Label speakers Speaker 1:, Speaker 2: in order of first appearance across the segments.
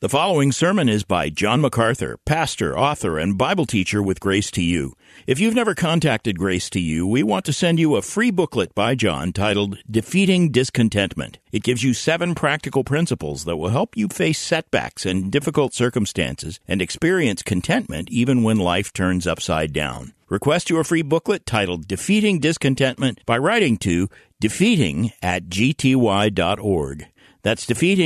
Speaker 1: The following sermon is by John MacArthur, pastor, author, and Bible teacher with Grace to You. If you've never contacted Grace to You, we want to send you a free booklet by John titled Defeating Discontentment. It gives you 7 practical principles that will help you face setbacks and difficult circumstances and experience contentment even when life turns upside down. Request your free booklet titled Defeating Discontentment by writing to defeating@gty.org. That's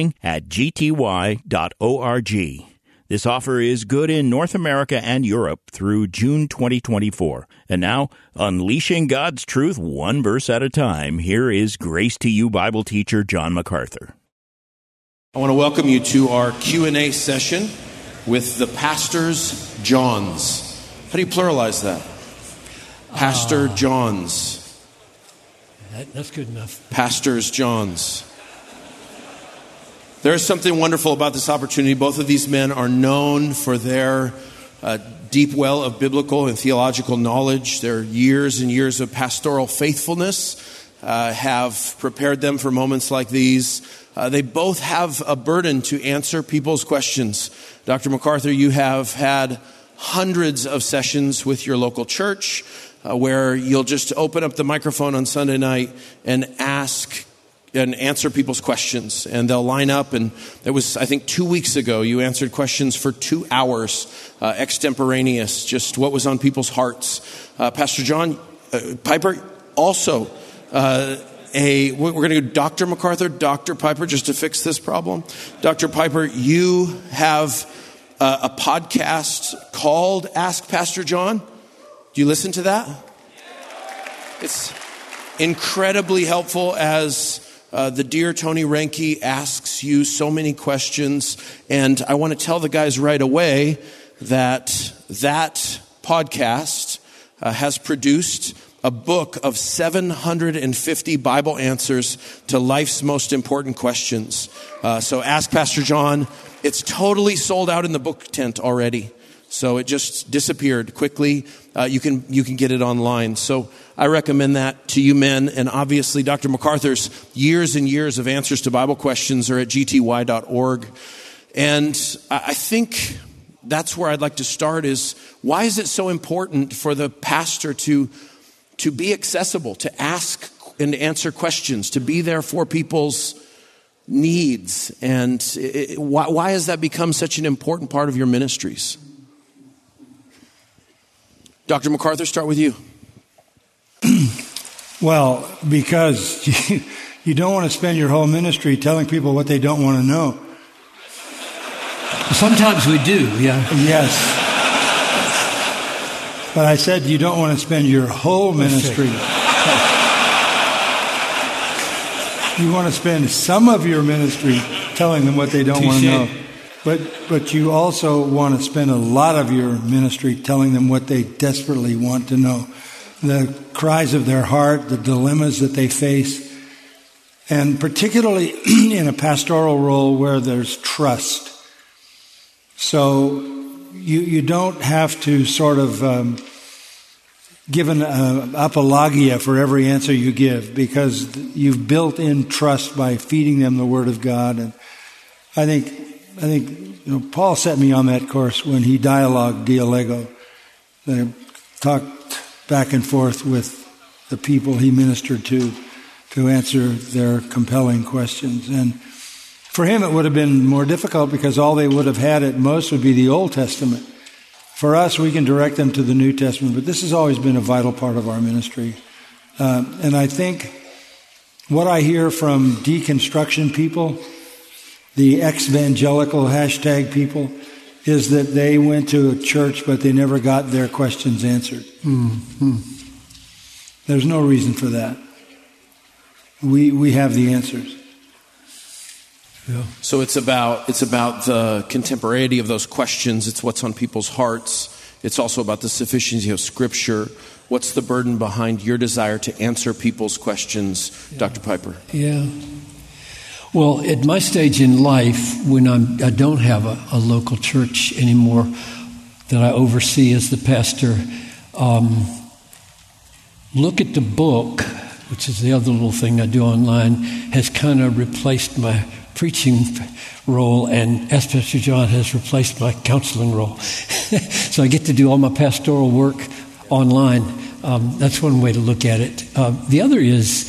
Speaker 1: defeating@gty.org. This offer is good in North America and Europe through June 2024. And now, unleashing God's truth one verse at a time, here is Grace to You Bible teacher John MacArthur.
Speaker 2: I want to welcome you to our Q&A session with the Pastors Johns. How do you pluralize that? Pastor Johns.
Speaker 3: That's good enough.
Speaker 2: Pastors Johns. There is something wonderful about this opportunity. Both of these men are known for their deep well of biblical and theological knowledge. Their years and years of pastoral faithfulness have prepared them for moments like these. They both have a burden to answer people's questions. Dr. MacArthur, you have had hundreds of sessions with your local church where you'll just open up the microphone on Sunday night and ask and answer people's questions, and they'll line up. And there was, I think, 2 weeks ago, you answered questions for 2 hours, extemporaneous, just what was on people's hearts. Pastor John Piper, also we're going to go Dr. MacArthur, Dr. Piper, just to fix this problem. Dr. Piper, you have a podcast called Ask Pastor John. Do you listen to that? It's incredibly helpful as the dear Tony Reinke asks you so many questions. And I want to tell the guys right away that podcast has produced a book of 750 Bible answers to life's most important questions. So Ask Pastor John, it's totally sold out in the book tent already. So it just disappeared quickly. You can get it online. So I recommend that to you men. And obviously, Dr. MacArthur's years and years of answers to Bible questions are at gty.org. And I think that's where I'd like to start is, why is it so important for the pastor to be accessible, to ask and answer questions, to be there for people's needs? And why has that become such an important part of your ministries? Dr. MacArthur, start with you.
Speaker 3: Well, because you don't want to spend your whole ministry telling people what they don't want to know.
Speaker 4: Sometimes we do, yeah.
Speaker 3: Yes. But I said you don't want to spend your whole ministry. You want to spend some of your ministry telling them what they don't want to know. But you also want to spend a lot of your ministry telling them what they desperately want to know. The cries of their heart, the dilemmas that they face. And particularly in a pastoral role where there's trust. So you don't have to sort of give an apologia for every answer you give, because you've built in trust by feeding them the Word of God. And I think Paul set me on that course when he dialogued Dialego. They talked back and forth with the people he ministered to answer their compelling questions. And for him it would have been more difficult because all they would have had at most would be the Old Testament. For us, we can direct them to the New Testament, but this has always been a vital part of our ministry. And I think what I hear from deconstruction people, the ex-evangelical hashtag people, is that they went to a church, but they never got their questions answered. Mm-hmm. There's no reason for that. We have the answers.
Speaker 2: Yeah. So it's about the contemporaneity of those questions. It's what's on people's hearts. It's also about the sufficiency of Scripture. What's the burden behind your desire to answer people's questions, Dr. Piper?
Speaker 4: Yeah. Well, at my stage in life, when I don't have a local church anymore that I oversee as the pastor, look at the book, which is the other little thing I do online, has kind of replaced my preaching role, and as Pastor John has replaced my counseling role. So I get to do all my pastoral work online. That's one way to look at it. The other is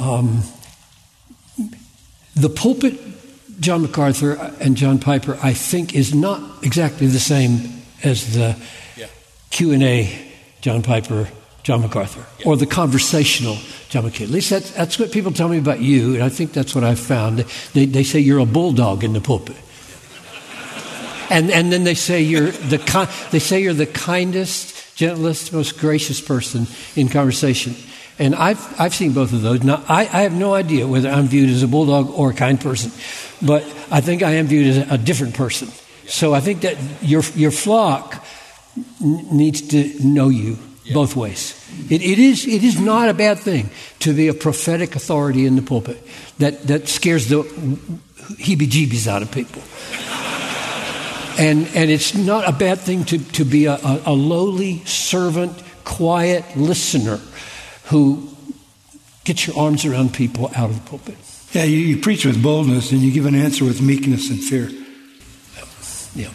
Speaker 4: the pulpit, John MacArthur and John Piper, I think, is not exactly the same as the Q&A John Piper, John MacArthur, or the conversational John MacArthur. At least that's what people tell me about you, and I think that's what I've found. They say you're a bulldog in the pulpit, and then they say you're the kindest, gentlest, most gracious person in conversation. And I've seen both of those. Now I have no idea whether I'm viewed as a bulldog or a kind person, but I think I am viewed as a different person. So I think that your flock needs to know you both ways. It is not a bad thing to be a prophetic authority in the pulpit that scares the heebie-jeebies out of people. And it's not a bad thing to be a lowly servant, quiet listener who gets your arms around people out of the pulpit.
Speaker 3: Yeah, you preach with boldness and you give an answer with meekness and fear.
Speaker 4: Yeah.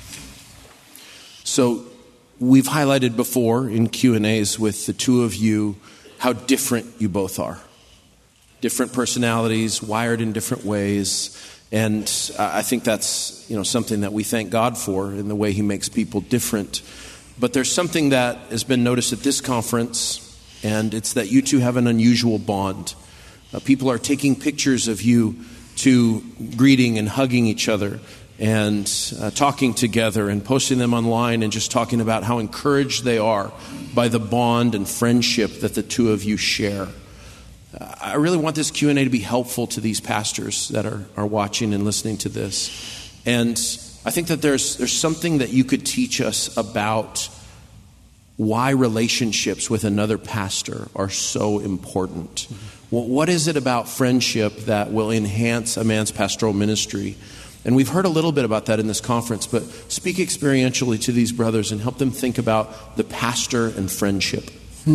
Speaker 2: So we've highlighted before in Q&As with the two of you how different you both are. Different personalities, wired in different ways. And I think that's something that we thank God for in the way He makes people different. But there's something that has been noticed at this conference, and it's that you two have an unusual bond. People are taking pictures of you two greeting and hugging each other and talking together and posting them online and just talking about how encouraged they are by the bond and friendship that the two of you share. I really want this Q&A to be helpful to these pastors that are watching and listening to this. And I think that there's something that you could teach us about why relationships with another pastor are so important. Well, what is it about friendship that will enhance a man's pastoral ministry? And we've heard a little bit about that in this conference, but speak experientially to these brothers and help them think about the pastor and friendship.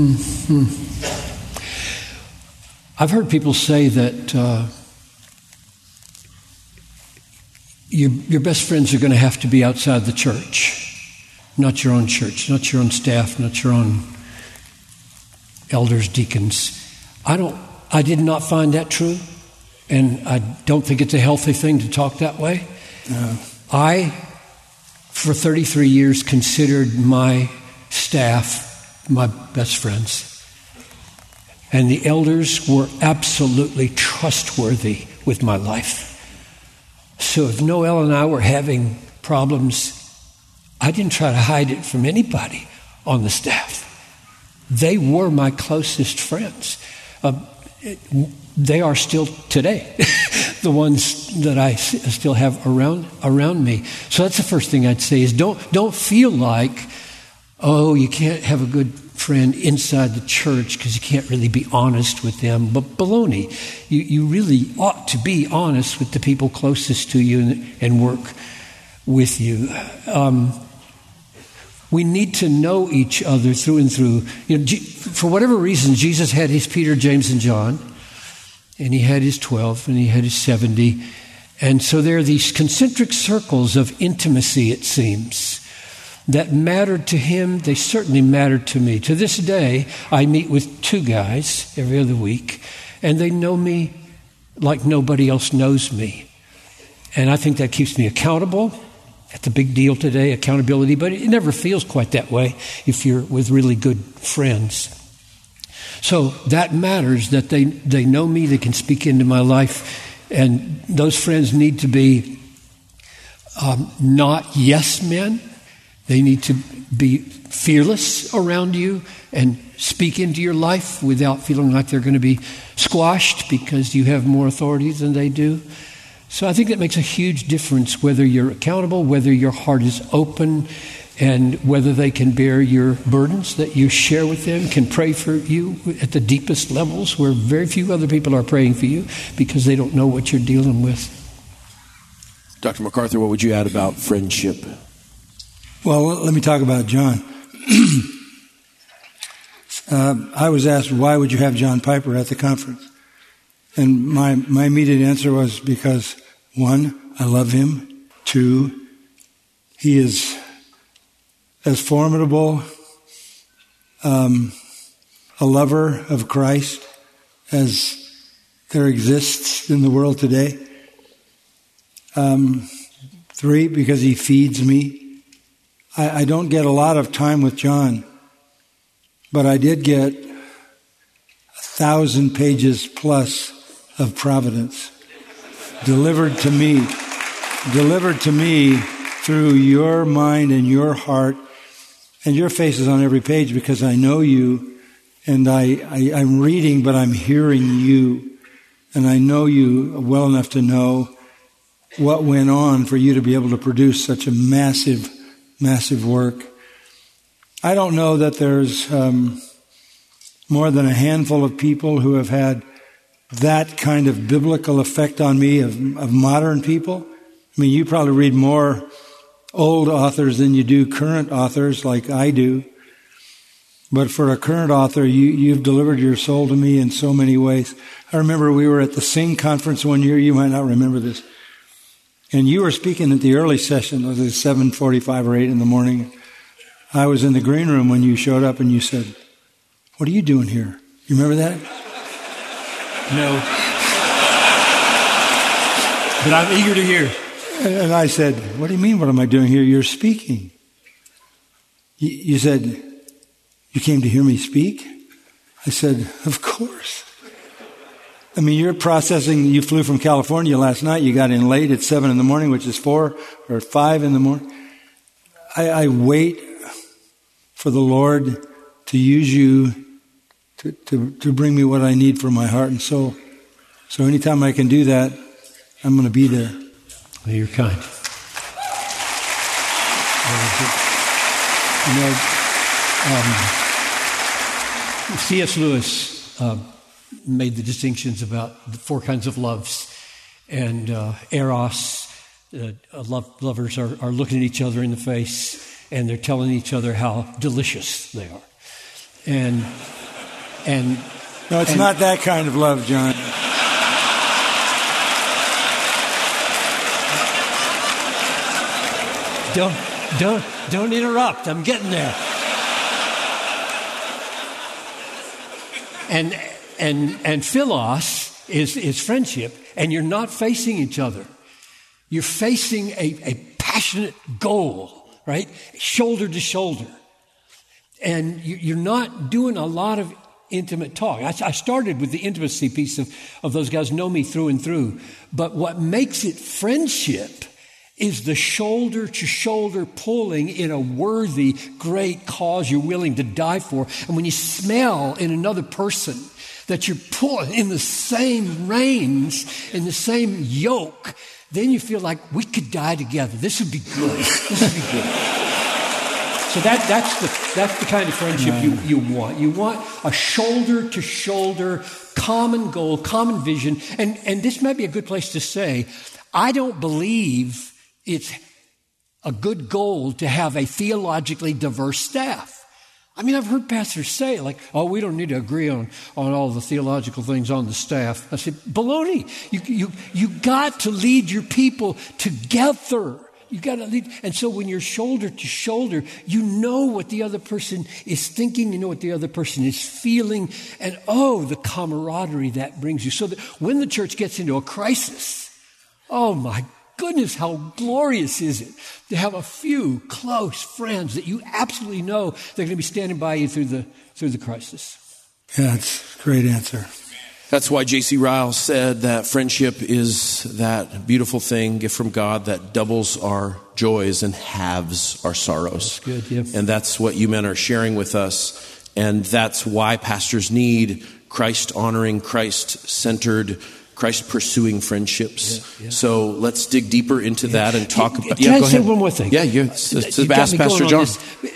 Speaker 4: I've heard people say that your best friends are going to have to be outside the church. Not your own church, not your own staff, not your own elders, deacons. I did not find that true, and I don't think it's a healthy thing to talk that way. No. I, for 33 years, considered my staff my best friends. And the elders were absolutely trustworthy with my life. So if Noel and I were having problems, I didn't try to hide it from anybody on the staff. They were my closest friends. They are still today, the ones that I still have around me. So that's the first thing I'd say is don't feel like, you can't have a good friend inside the church because you can't really be honest with them. But baloney. You really ought to be honest with the people closest to you and work with you. We need to know each other through and through. For whatever reason, Jesus had his Peter, James, and John, and he had his 12, and he had his 70. And so there are these concentric circles of intimacy, it seems, that mattered to him. They certainly mattered to me. To this day, I meet with two guys every other week, and they know me like nobody else knows me. And I think that keeps me accountable. That's a big deal today, accountability, but it never feels quite that way if you're with really good friends. So that matters, that they know me, they can speak into my life, and those friends need to be not yes men. They need to be fearless around you and speak into your life without feeling like they're going to be squashed because you have more authority than they do. So I think that makes a huge difference whether you're accountable, whether your heart is open, and whether they can bear your burdens that you share with them, can pray for you at the deepest levels where very few other people are praying for you because they don't know what you're dealing with.
Speaker 2: Dr. MacArthur, what would you add about friendship?
Speaker 3: Well, let me talk about John. I was asked, why would you have John Piper at the conference? And my immediate answer was because 1, I love him. 2, he is as formidable a lover of Christ as there exists in the world today. 3, because he feeds me. I don't get a lot of time with John, but I did get 1,000 pages plus of providence delivered to me through your mind and your heart, and your face is on every page because I know you, and I'm reading, but I'm hearing you, and I know you well enough to know what went on for you to be able to produce such a massive, massive work. I don't know that there's more than a handful of people who have had that kind of biblical effect on me of modern people. I mean, you probably read more old authors than you do current authors like I do. But for a current author, you've delivered your soul to me in so many ways. I remember we were at the Sing conference one year. You might not remember this. And you were speaking at the early session. It was 7:45 or 8 in the morning. I was in the green room when you showed up and you said, "What are you doing here?" You remember that?
Speaker 4: No. But I'm eager to hear.
Speaker 3: And I said, "What do you mean, what am I doing here? You're speaking." You said, "You came to hear me speak?" I said, "Of course." I mean, you're processing, you flew from California last night, you got in late at 7 in the morning, which is 4 or 5 in the morning. I wait for the Lord to use you to bring me what I need for my heart and soul. So anytime I can do that, I'm going to be there.
Speaker 4: Well, you're kind. C.S. Lewis made the distinctions about the 4 kinds of loves. And eros, lovers are looking at each other in the face, and they're telling each other how delicious they are. And
Speaker 3: no, it's not that kind of love, John.
Speaker 4: Don't interrupt. I'm getting there. And philos is friendship, and you're not facing each other. You're facing a passionate goal, right? Shoulder to shoulder. And you're not doing a lot of intimate talk. I started with the intimacy piece of those guys know me through and through. But what makes it friendship is the shoulder-to-shoulder pulling in a worthy, great cause you're willing to die for. And when you smell in another person that you're pulling in the same reins, in the same yoke, then you feel like we could die together. This would be good. This would be good. So that's the kind of friendship you want. You want a shoulder-to-shoulder, common goal, common vision. And this might be a good place to say, I don't believe it's a good goal to have a theologically diverse staff. I mean, I've heard pastors say, like, "Oh, we don't need to agree on all the theological things on the staff." I said, baloney. You got to lead your people together. You got to lead. And so when you're shoulder to shoulder, you know what the other person is thinking. You know what the other person is feeling. And the camaraderie that brings you. So that when the church gets into a crisis, oh my goodness, how glorious is it to have a few close friends that you absolutely know they're going to be standing by you through the crisis.
Speaker 3: Yeah, that's a great answer.
Speaker 2: That's why J.C. Ryle said that friendship is that beautiful thing, gift from God, that doubles our joys and halves our sorrows.
Speaker 4: That's good, yeah.
Speaker 2: And that's what you men are sharing with us. And that's why pastors need Christ-honoring, Christ-centered, Christ-pursuing friendships. Yeah. So let's dig deeper into that and talk about...
Speaker 4: Can I
Speaker 2: go
Speaker 4: say
Speaker 2: ahead.
Speaker 4: one more thing?
Speaker 2: Yeah, it's ask Pastor John.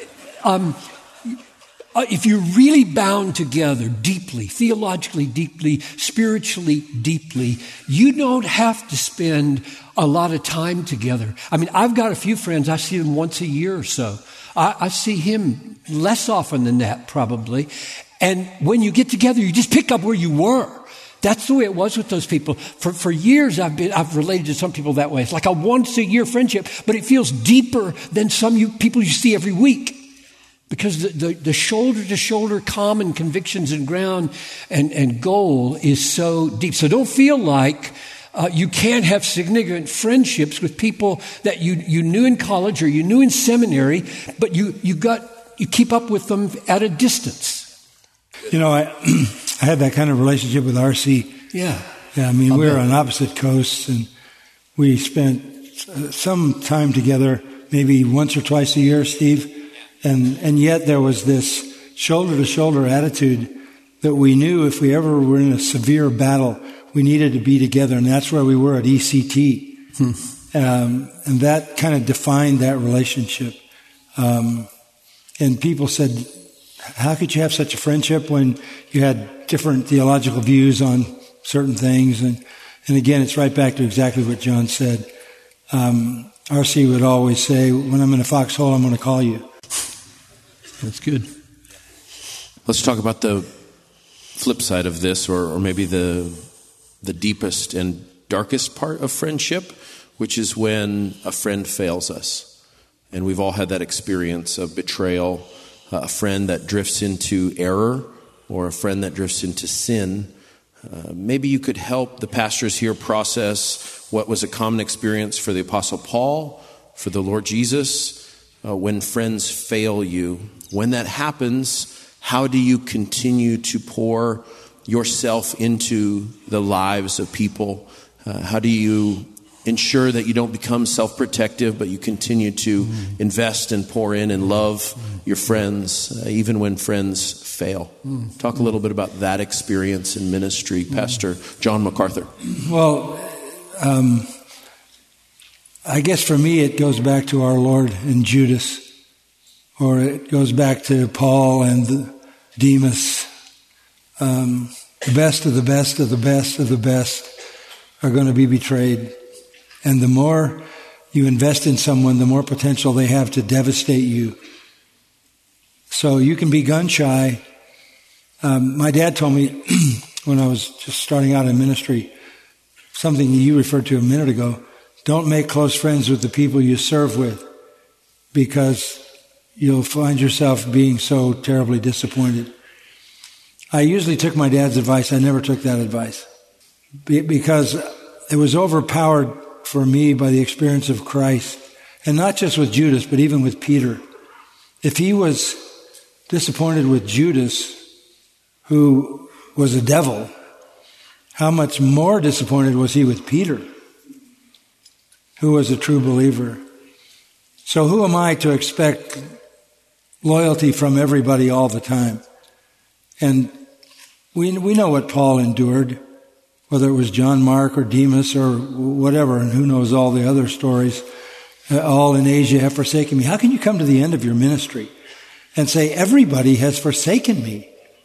Speaker 4: If you're really bound together deeply, theologically deeply, spiritually deeply, you don't have to spend a lot of time together. I mean, I've got a few friends, I see them once a year or so. I see him less often than that, probably. And when you get together, you just pick up where you were. That's the way it was with those people. For years, I've related to some people that way. It's like a once-a-year friendship, but it feels deeper than some people you see every week. Because the shoulder-to-shoulder common convictions and ground and goal is so deep. So don't feel like you can't have significant friendships with people that you knew in college or you knew in seminary, but you keep up with them at a distance.
Speaker 3: You know, I had that kind of relationship with R.C.
Speaker 4: Yeah.
Speaker 3: I mean, we were on opposite coasts, and we spent some time together, maybe once or twice a year, Steve. And yet there was this shoulder-to-shoulder attitude that we knew if we ever were in a severe battle, we needed to be together. And that's where we were at ECT. And that kind of defined that relationship. And people said, how could you have such a friendship when you had different theological views on certain things? And again, it's right back to exactly what John said. R.C. would always say, when I'm in a foxhole, I'm going to call you.
Speaker 4: That's good.
Speaker 2: Let's talk about the flip side of this, or maybe the deepest and darkest part of friendship, which is when a friend fails us. And we've all had that experience of betrayal, a friend that drifts into error, or a friend that drifts into sin. Maybe you could help the pastors here process what was a common experience for the Apostle Paul, for the Lord Jesus, when friends fail you. When that happens, how do you continue to pour yourself into the lives of people? How do you ensure that you don't become self-protective, but you continue to invest and pour in and love your friends, even when friends fail? Talk a little bit about that experience in ministry, Pastor John MacArthur.
Speaker 3: Well, I guess for me it goes back to our Lord and Judas, or it goes back to Paul and Demas. The best of the best of the best of the best are going to be betrayed. And the more you invest in someone, the more potential they have to devastate you. So you can be gun shy. My dad told me when I was just starting out in ministry, something you referred to a minute ago, don't make close friends with the people you serve with, because you'll find yourself being so terribly disappointed. I usually took my dad's advice. I never took that advice because it was overpowered for me by the experience of Christ, and not just with Judas, but even with Peter. If he was disappointed with Judas, who was a devil, how much more disappointed was he with Peter, who was a true believer? So who am I to expect loyalty from everybody all the time? And we know what Paul endured, whether it was John Mark or Demas or whatever, and who knows all the other stories. All in Asia have forsaken me. How can you come to the end of your ministry and say, everybody has forsaken me?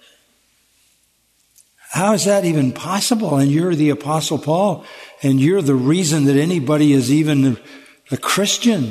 Speaker 3: How is that even possible? And you're the Apostle Paul, and you're the reason that anybody is even a Christian.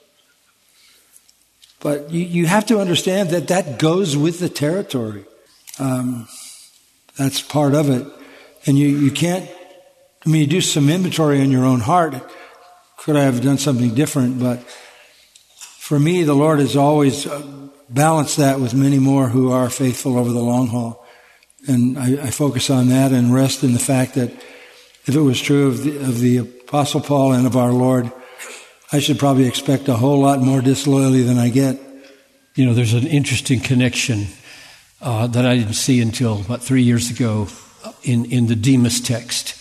Speaker 3: But you have to understand that goes with the territory. That's part of it. And you can't, you do some inventory on your own heart. Could I have done something different? But for me, the Lord has always balanced that with many more who are faithful over the long haul. And I focus on that and rest in the fact that if it was true of the Apostle Paul and of our Lord, I should probably expect a whole lot more disloyalty than I get.
Speaker 4: You know, there's an interesting connection that I didn't see until about 3 years ago in the Demas text.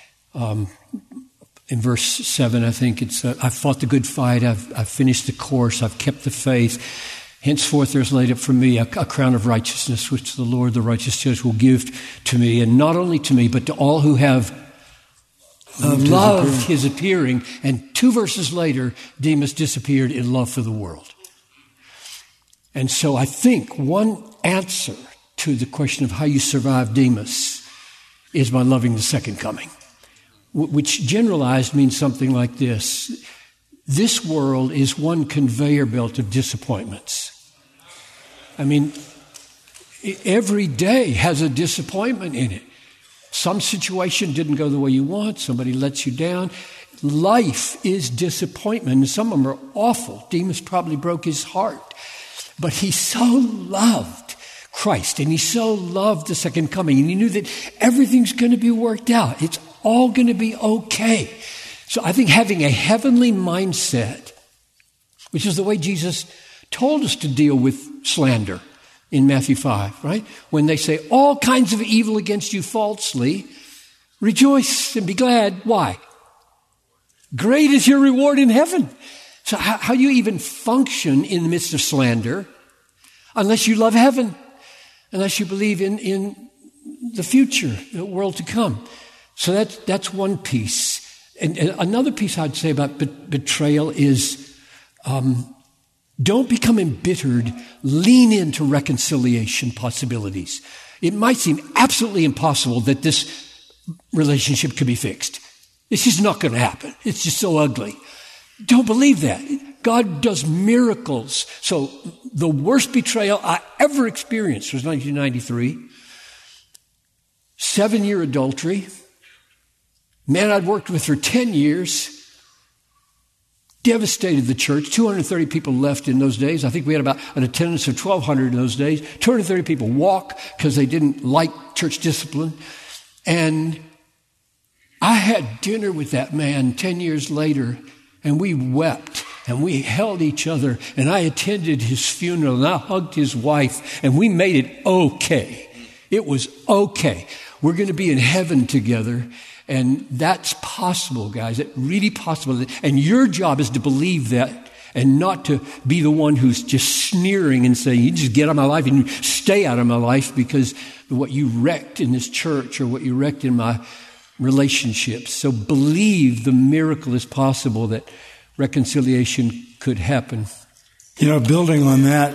Speaker 4: In verse 7, I think it's, I've fought the good fight, I've finished the course, I've kept the faith. Henceforth there's laid up for me a crown of righteousness, which the Lord, the righteous judge, will give to me, and not only to me, but to all who have loved his appearing. And 2 verses later, Demas disappeared in love for the world. And so I think one answer to the question of how you survive Demas is by loving the second coming, which generalized means something like this. This world is one conveyor belt of disappointments. I mean, every day has a disappointment in it. Some situation didn't go the way you want. Somebody lets you down. Life is disappointment. And some of them are awful. Demas probably broke his heart. But he so loved Christ, and he so loved the second coming, and he knew that everything's going to be worked out. It's all going to be okay. So I think having a heavenly mindset, which is the way Jesus told us to deal with slander in Matthew 5, right? When they say all kinds of evil against you falsely, rejoice and be glad. Why? Great is your reward in heaven. So how do you even function in the midst of slander unless you love heaven, unless you believe in the future, the world to come? So that's one piece. And another piece I'd say about betrayal is don't become embittered. Lean into reconciliation possibilities. It might seem absolutely impossible that this relationship could be fixed. It's just not going to happen. It's just so ugly. Don't believe that. God does miracles. So the worst betrayal I ever experienced was 1993. 7-year adultery. Man I'd worked with for 10 years. Devastated the church. 230 people left in those days. I think we had about an attendance of 1,200 in those days. 230 people walk because they didn't like church discipline. And I had dinner with that man 10 years later, and we wept, and we held each other, and I attended his funeral, and I hugged his wife, and we made it okay. It was okay. We're going to be in heaven together, and that's possible, guys. It's really possible. And your job is to believe that and not to be the one who's just sneering and saying, you just get out of my life and you stay out of my life because of what you wrecked in this church or what you wrecked in my relationships. So believe the miracle is possible, that reconciliation could happen.
Speaker 3: You know, building on that,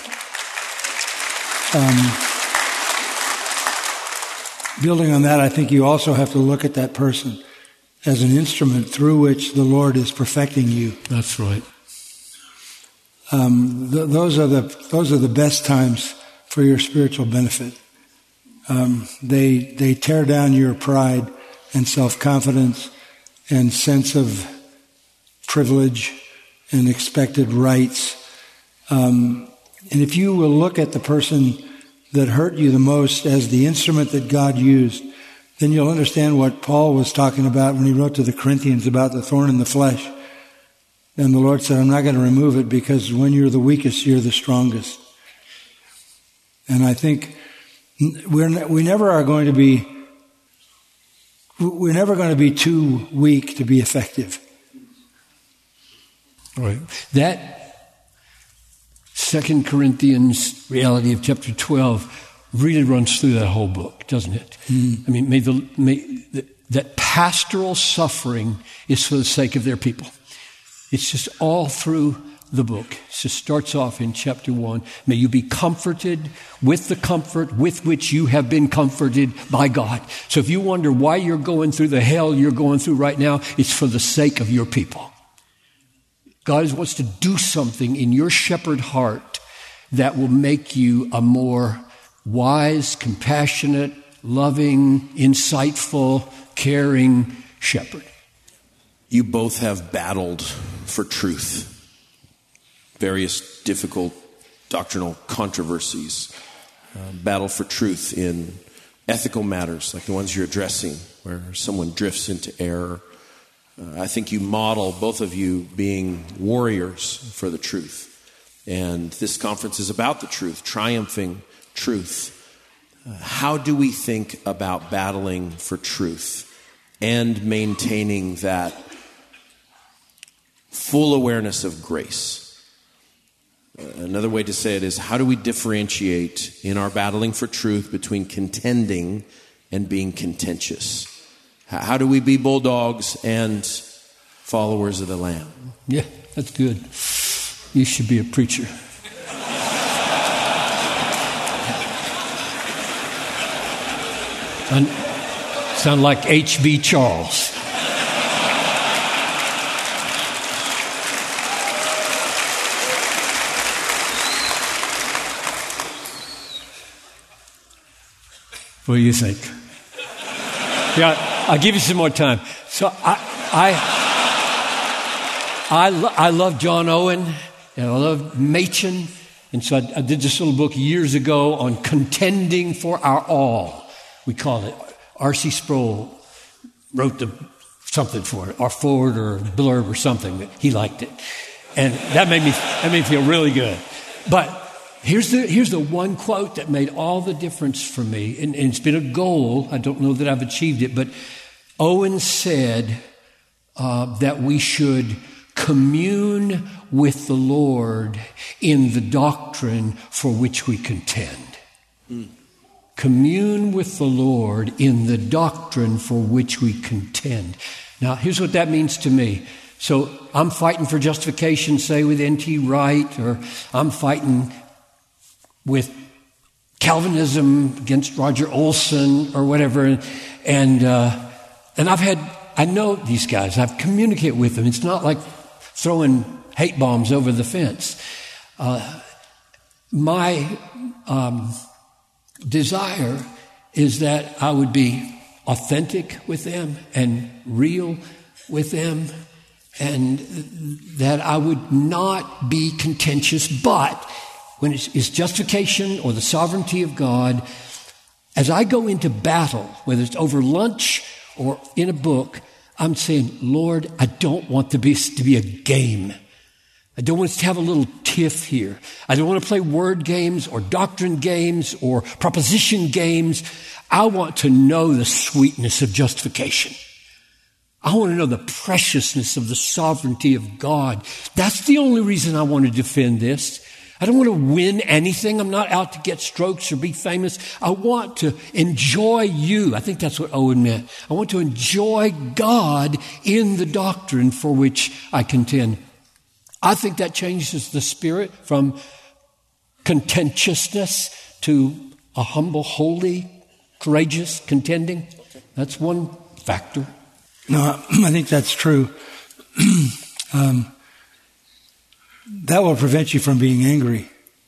Speaker 3: I think you also have to look at that person as an instrument through which the Lord is perfecting you.
Speaker 4: That's right.
Speaker 3: Those are the best times for your spiritual benefit. They tear down your pride and self-confidence and sense of privilege and expected rights. And if you will look at the person that hurt you the most as the instrument that God used, then you'll understand what Paul was talking about when he wrote to the Corinthians about the thorn in the flesh. And the Lord said, I'm not going to remove it because when you're the weakest, you're the strongest. And I think we're never going to be too weak to be effective.
Speaker 4: Right. That 2 Corinthians reality of chapter 12 really runs through that whole book, doesn't it? I mean, that pastoral suffering is for the sake of their people. It's just all through the book. It just starts off in chapter 1. May you be comforted with the comfort with which you have been comforted by God. So if you wonder why you're going through the hell you're going through right now, it's for the sake of your people. God wants to do something in your shepherd heart that will make you a more wise, compassionate, loving, insightful, caring shepherd.
Speaker 2: You both have battled for truth. Various difficult doctrinal controversies. Battle for truth in ethical matters like the ones you're addressing, where someone drifts into error. I think you model, both of you, being warriors for the truth. And this conference is about the truth, triumphing truth. How do we think about battling for truth and maintaining that full awareness of grace? Another way to say it is, how do we differentiate in our battling for truth between contending and being contentious? How do we be bulldogs and followers of the Lamb?
Speaker 4: Yeah, that's good. You should be a preacher. Sound like H.B. Charles. What do you think? Yeah, I'll give you some more time. So I love John Owen, and I love Machen. And so I did this little book years ago on contending for our all. We call it. R.C. Sproul wrote something for it, or forward or blurb or something, that he liked it. And that made me feel really good. But here's the one quote that made all the difference for me. And it's been a goal. I don't know that I've achieved it, but Owen said that we should commune with the Lord in the doctrine for which we contend. Commune with the Lord in the doctrine for which we contend. Now, here's what that means to me. So I'm fighting for justification, say, with N.T. Wright, or I'm fighting with Calvinism against Roger Olson or whatever. And I know these guys. I've communicated with them. It's not like throwing hate bombs over the fence. My desire is that I would be authentic with them and real with them, and that I would not be contentious. But when it's justification or the sovereignty of God, as I go into battle, whether it's over lunch or in a book, I'm saying, Lord, I don't want to be a game. I don't want us to have a little tiff here. I don't want to play word games or doctrine games or proposition games. I want to know the sweetness of justification. I want to know the preciousness of the sovereignty of God. That's the only reason I want to defend this. I don't want to win anything. I'm not out to get strokes or be famous. I want to enjoy you. I think that's what Owen meant. I want to enjoy God in the doctrine for which I contend. I think that changes the spirit from contentiousness to a humble, holy, courageous contending. That's one factor.
Speaker 3: No, I think that's true. That will prevent you from being angry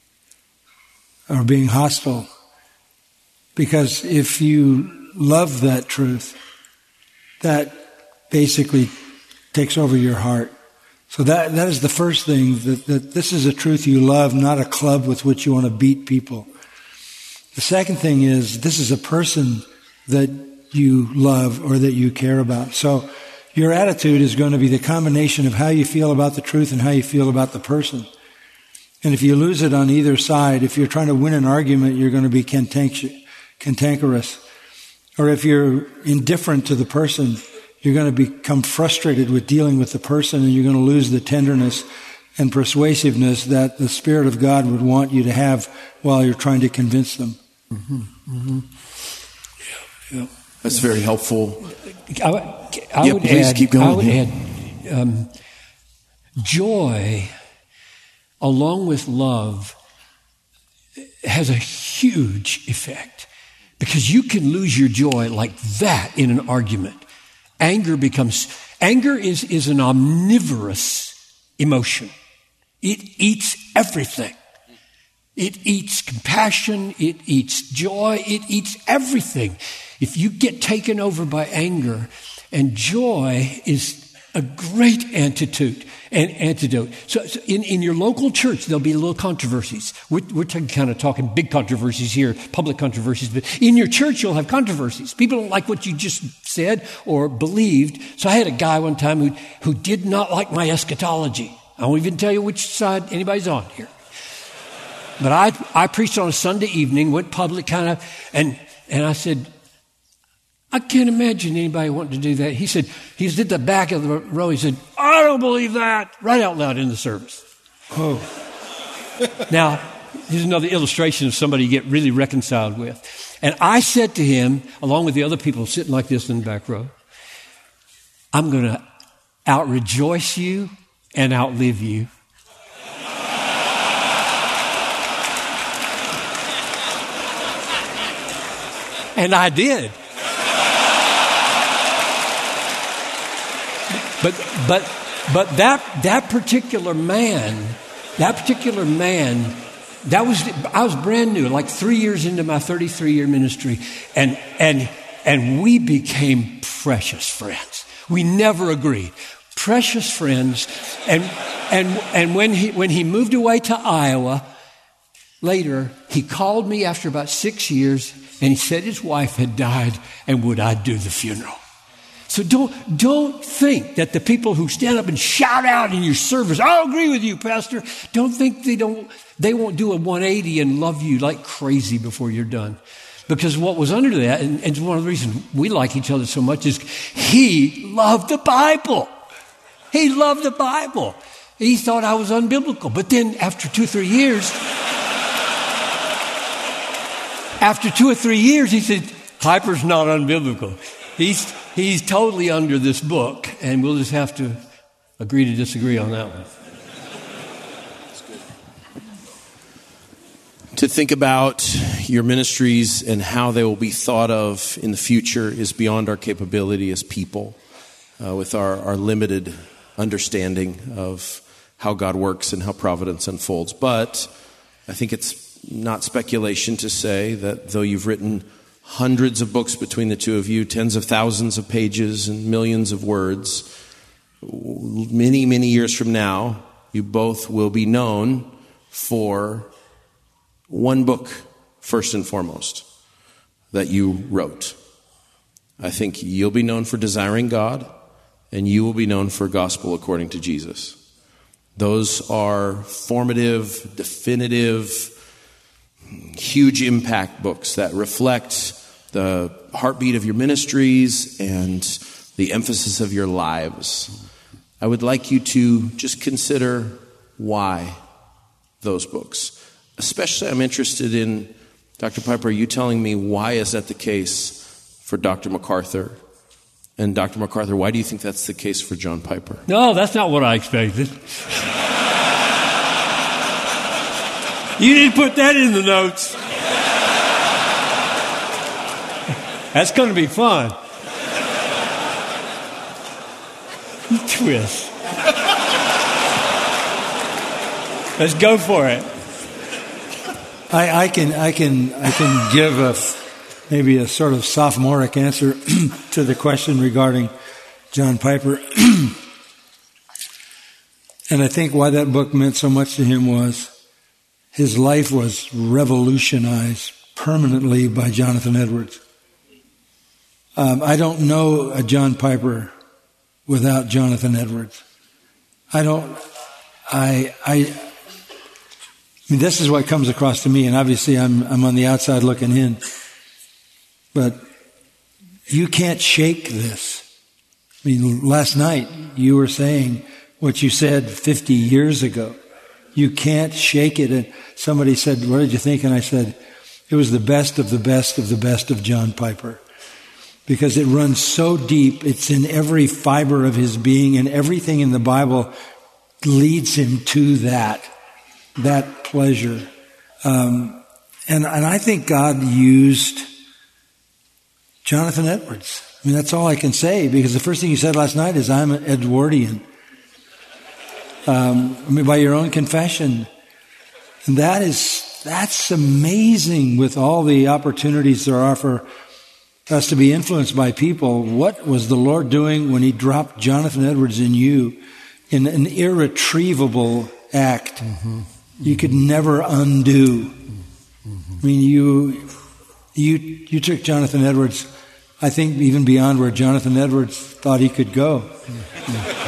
Speaker 3: or being hostile. Because if you love that truth, that basically takes over your heart. So that is the first thing, that this is a truth you love, not a club with which you want to beat people. The second thing is, this is a person that you love or that you care about. So your attitude is going to be the combination of how you feel about the truth and how you feel about the person. And if you lose it on either side, if you're trying to win an argument, you're going to be cantankerous. Or if you're indifferent to the person, you're going to become frustrated with dealing with the person, and you're going to lose the tenderness and persuasiveness that the Spirit of God would want you to have while you're trying to convince them.
Speaker 2: Mm-hmm. Mm-hmm. Yeah. That's very helpful.
Speaker 4: I would add joy, along with love, has a huge effect, because you can lose your joy like that in an argument. Anger is an omnivorous emotion. It eats everything. It eats compassion. It eats joy. It eats everything. If you get taken over by anger, and joy is a great antidote. So in your local church, there'll be little controversies. We're kind of talking big controversies here, public controversies, but in your church, you'll have controversies. People don't like what you just said or believed. So I had a guy one time who did not like my eschatology. I won't even tell you which side anybody's on here. But I preached on a Sunday evening, went public kind of, and I said, I can't imagine anybody wanting to do that. He said, he was at the back of the row. He said, I don't believe that, right out loud in the service. Oh. Now, here's another illustration of somebody you get really reconciled with. And I said to him, along with the other people sitting like this in the back row, I'm going to out-rejoice you and outlive you. And I did. But that particular man, I was brand new, like 3 years into my 33-year ministry, and And we became precious friends. We never agreed. Precious friends. And when he moved away to Iowa, later, he called me after about 6 years, and he said his wife had died, and would I do the funeral? So don't think that the people who stand up and shout out in your service, "I'll agree with you, Pastor," don't think they won't do a 180 and love you like crazy before you're done. Because what was under that, and one of the reasons we like each other so much, is he loved the Bible. He loved the Bible. He thought I was unbiblical. But then after 2 or 3 years, he said, "Piper's not unbiblical. He's totally under this book, and we'll just have to agree to disagree on that one."
Speaker 2: To think about your ministries and how they will be thought of in the future is beyond our capability as people, with our limited understanding of how God works and how providence unfolds. But I think it's not speculation to say that though you've written hundreds of books between the two of you, tens of thousands of pages and millions of words, many, many years from now, you both will be known for one book, first and foremost, that you wrote. I think you'll be known for Desiring God, and you will be known for Gospel According to Jesus. Those are formative, definitive, huge impact books that reflect the heartbeat of your ministries and the emphasis of your lives. I would like you to just consider why those books. Especially, I'm interested in, Dr. Piper, you telling me why is that the case for Dr. MacArthur? And Dr. MacArthur, why do you think that's the case for John Piper?
Speaker 4: No, that's not what I expected. You didn't put that in the notes. That's going to be fun. Twist. Let's go for it.
Speaker 3: I can give maybe a sort of sophomoric answer to the question regarding John Piper. And I think why that book meant so much to him was his life was revolutionized permanently by Jonathan Edwards. I don't know a John Piper without Jonathan Edwards. I mean, this is what comes across to me, and obviously I'm on the outside looking in. But you can't shake this. I mean, last night you were saying what you said 50 years ago. You can't shake it. And somebody said, "What did you think?" And I said, it was the best of the best of the best of John Piper. Because it runs so deep. It's in every fiber of his being, and everything in the Bible leads him to that pleasure. And I think God used Jonathan Edwards. I mean, that's all I can say, because the first thing you said last night is, "I'm an Edwardian." I mean, by your own confession. And that's amazing, with all the opportunities there are for us to be influenced by people. What was the Lord doing when he dropped Jonathan Edwards in you in an irretrievable act? Mm-hmm. You could never undo. Mm-hmm. I mean, you took Jonathan Edwards, I think, even beyond where Jonathan Edwards thought he could go. Mm-hmm.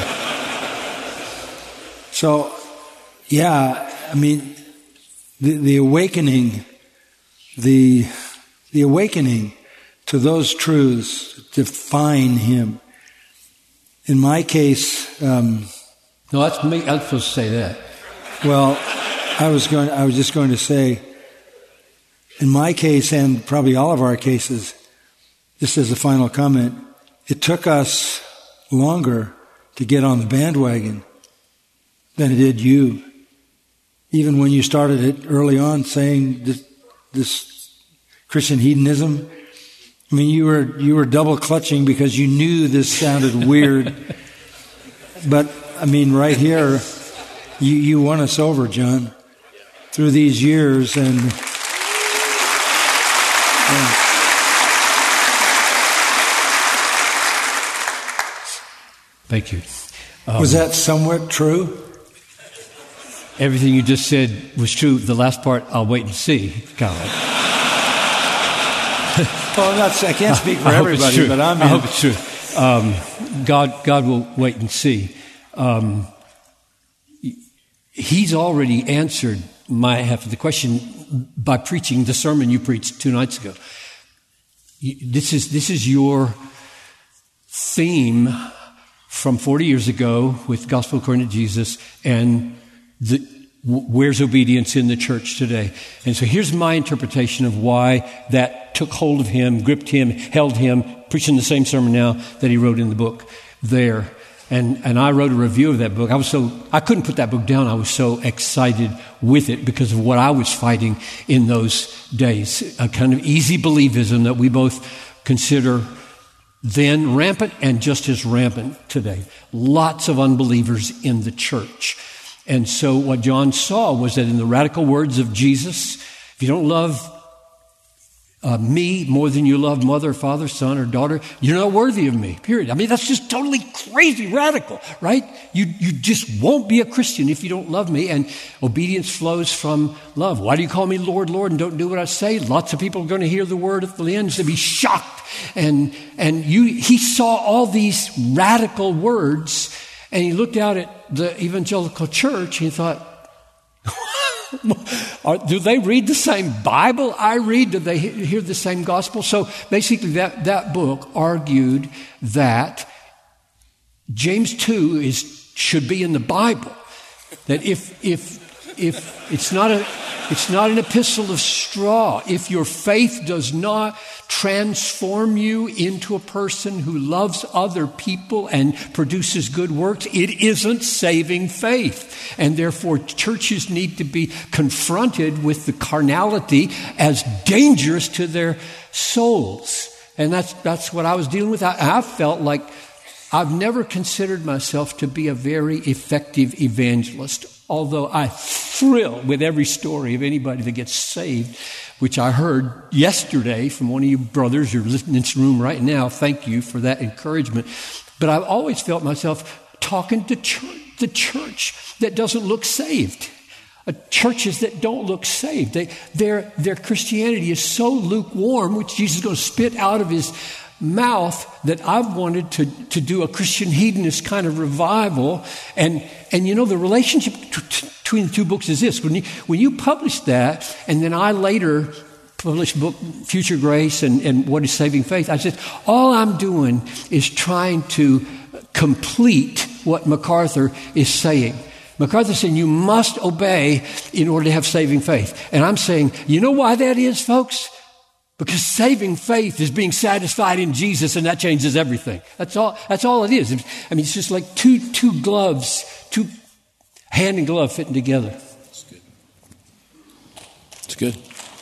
Speaker 3: So, yeah, I mean, the awakening, the awakening to those truths define him. In my case,
Speaker 4: no, that's me. I'm supposed to say that.
Speaker 3: Well, I was just going to say, in my case, and probably all of our cases, just as a final comment, it took us longer to get on the bandwagon than it did you. Even when you started it early on, saying this Christian hedonism, I mean, you were double clutching because you knew this sounded weird. But I mean, right here, you won us over, John, through these years, and
Speaker 4: Thank you.
Speaker 3: Was that somewhat true?
Speaker 4: Everything you just said was true. The last part, I'll wait and see, Colin.
Speaker 3: Well, I can't speak for everybody, but I
Speaker 4: hope it's true. God will wait and see. He's already answered my half of the question by preaching the sermon you preached 2 nights ago. This is your theme from 40 years ago with Gospel According to Jesus and where's obedience in the church today. And so here's my interpretation of why that took hold of him, gripped him, held him, preaching the same sermon now that he wrote in the book there. And I wrote a review of that book. I couldn't put that book down. I was so excited with it because of what I was fighting in those days. A kind of easy believism that we both consider then rampant and just as rampant today. Lots of unbelievers in the church. And so what John saw was that in the radical words of Jesus, if you don't love me more than you love mother, father, son, or daughter, you're not worthy of me, period. I mean, that's just totally crazy radical, right? You just won't be a Christian if you don't love me, and obedience flows from love. Why do you call me Lord, Lord, and don't do what I say? Lots of people are going to hear the word at the end, they'll be shocked. And he saw all these radical words, and he looked out at the evangelical church, and he thought, do they read the same Bible I read? Do they hear the same gospel? So basically that book argued that James 2 should be in the Bible. That if it's not an epistle of straw, if your faith does not transform you into a person who loves other people and produces good works, it isn't saving faith. And therefore, churches need to be confronted with the carnality as dangerous to their souls. And that's what I was dealing with. I felt like I've never considered myself to be a very effective evangelist, although I thrill with every story of anybody that gets saved, which I heard yesterday from one of you brothers who are listening in this room right now. Thank you for that encouragement. But I've always felt myself talking to the church that doesn't look saved. Churches that don't look saved. Their Christianity is so lukewarm, which Jesus is going to spit out of his mouth, that I've wanted to do a Christian hedonist kind of revival. And you know, the relationship between the two books is this. When you publish that, and then I later published book Future Grace and What is Saving Faith, I said, all I'm doing is trying to complete what MacArthur is saying. MacArthur's saying you must obey in order to have saving faith. And I'm saying, you know why that is, folks? Because saving faith is being satisfied in Jesus, and that changes everything. That's all it is. I mean, it's just like two gloves, two hand and glove fitting together.
Speaker 2: That's good. It's good.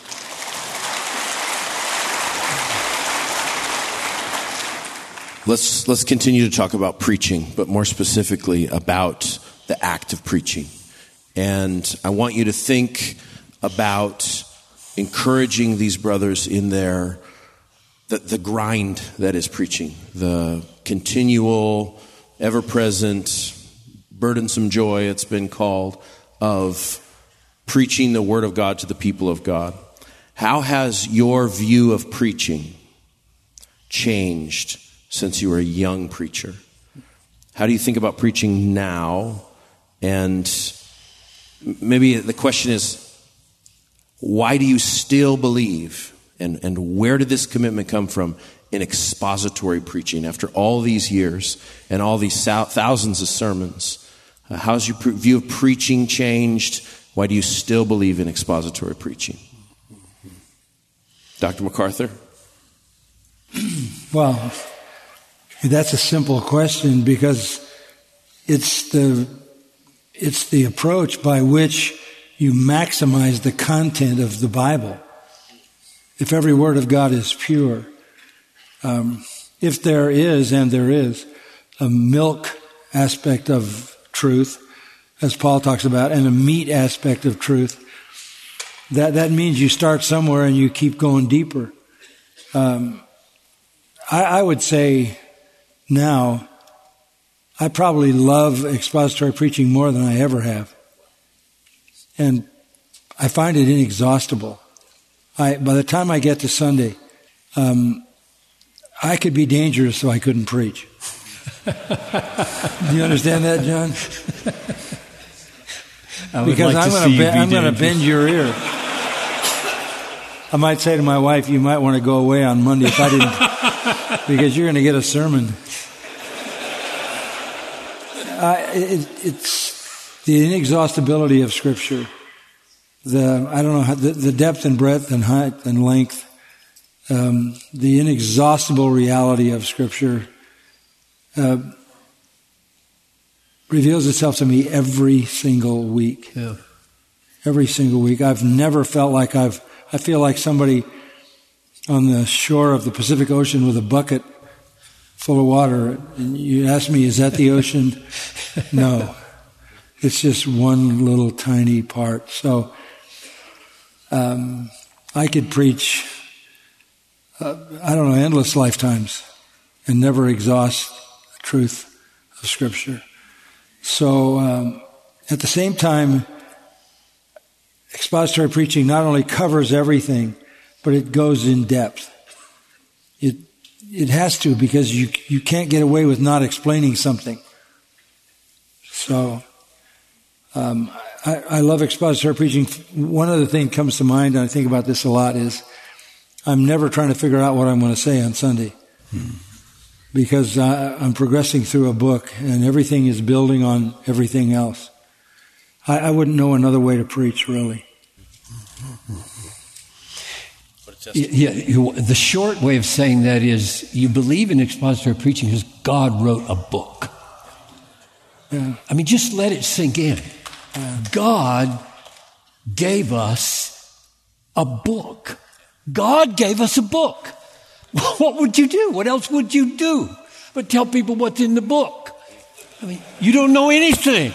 Speaker 2: Let's continue to talk about preaching, but more specifically about the act of preaching. And I want you to think about encouraging these brothers in the grind that is preaching, the continual, ever-present, burdensome joy, it's been called, of preaching the Word of God to the people of God. How has your view of preaching changed since you were a young preacher? How do you think about preaching now? And maybe the question is, why do you still believe, and where did this commitment come from in expository preaching after all these years and all these thousands of sermons? How's your view of preaching changed? Why do you still believe in expository preaching? Dr. MacArthur?
Speaker 3: Well, that's a simple question because it's the approach by which you maximize the content of the Bible. If every word of God is pure, if there is, and there is, a milk aspect of truth, as Paul talks about, and a meat aspect of truth, that means you start somewhere and you keep going deeper. I would say now, I probably love expository preaching more than I ever have. And I find it inexhaustible. By the time I get to Sunday, I could be dangerous so I couldn't preach. Do you understand that, John? Because I'm going to bend your ear. I might say to my wife, you might want to go away on Monday if I didn't, because you're going to get a sermon. It's the inexhaustibility of Scripture. The depth and breadth and height and length. The inexhaustible reality of Scripture reveals itself to me every single week.
Speaker 4: Yeah. Every single week. I've never felt like I feel like somebody on the shore of the Pacific Ocean with a bucket full of water. And you ask me, is that the ocean? No. It's just one little tiny part. So I could preach, endless lifetimes and never exhaust the truth of Scripture. So at the same time, expository preaching not only covers everything, but it goes in depth. It has to, because you can't get away with not explaining something. So I love expository preaching. One other thing comes to mind, and I think about this a lot, is I'm never trying to figure out what I'm going to say on Sunday. Because I'm progressing through a book, and everything is building on everything else. I wouldn't know another way to preach, really.
Speaker 5: The short way of saying that is you believe in expository preaching because God wrote a book.
Speaker 3: Yeah.
Speaker 5: I mean, just let it sink in. God gave us a book. God gave us a book. What would you do? What else would you do but tell people what's in the book? I mean, you don't know anything.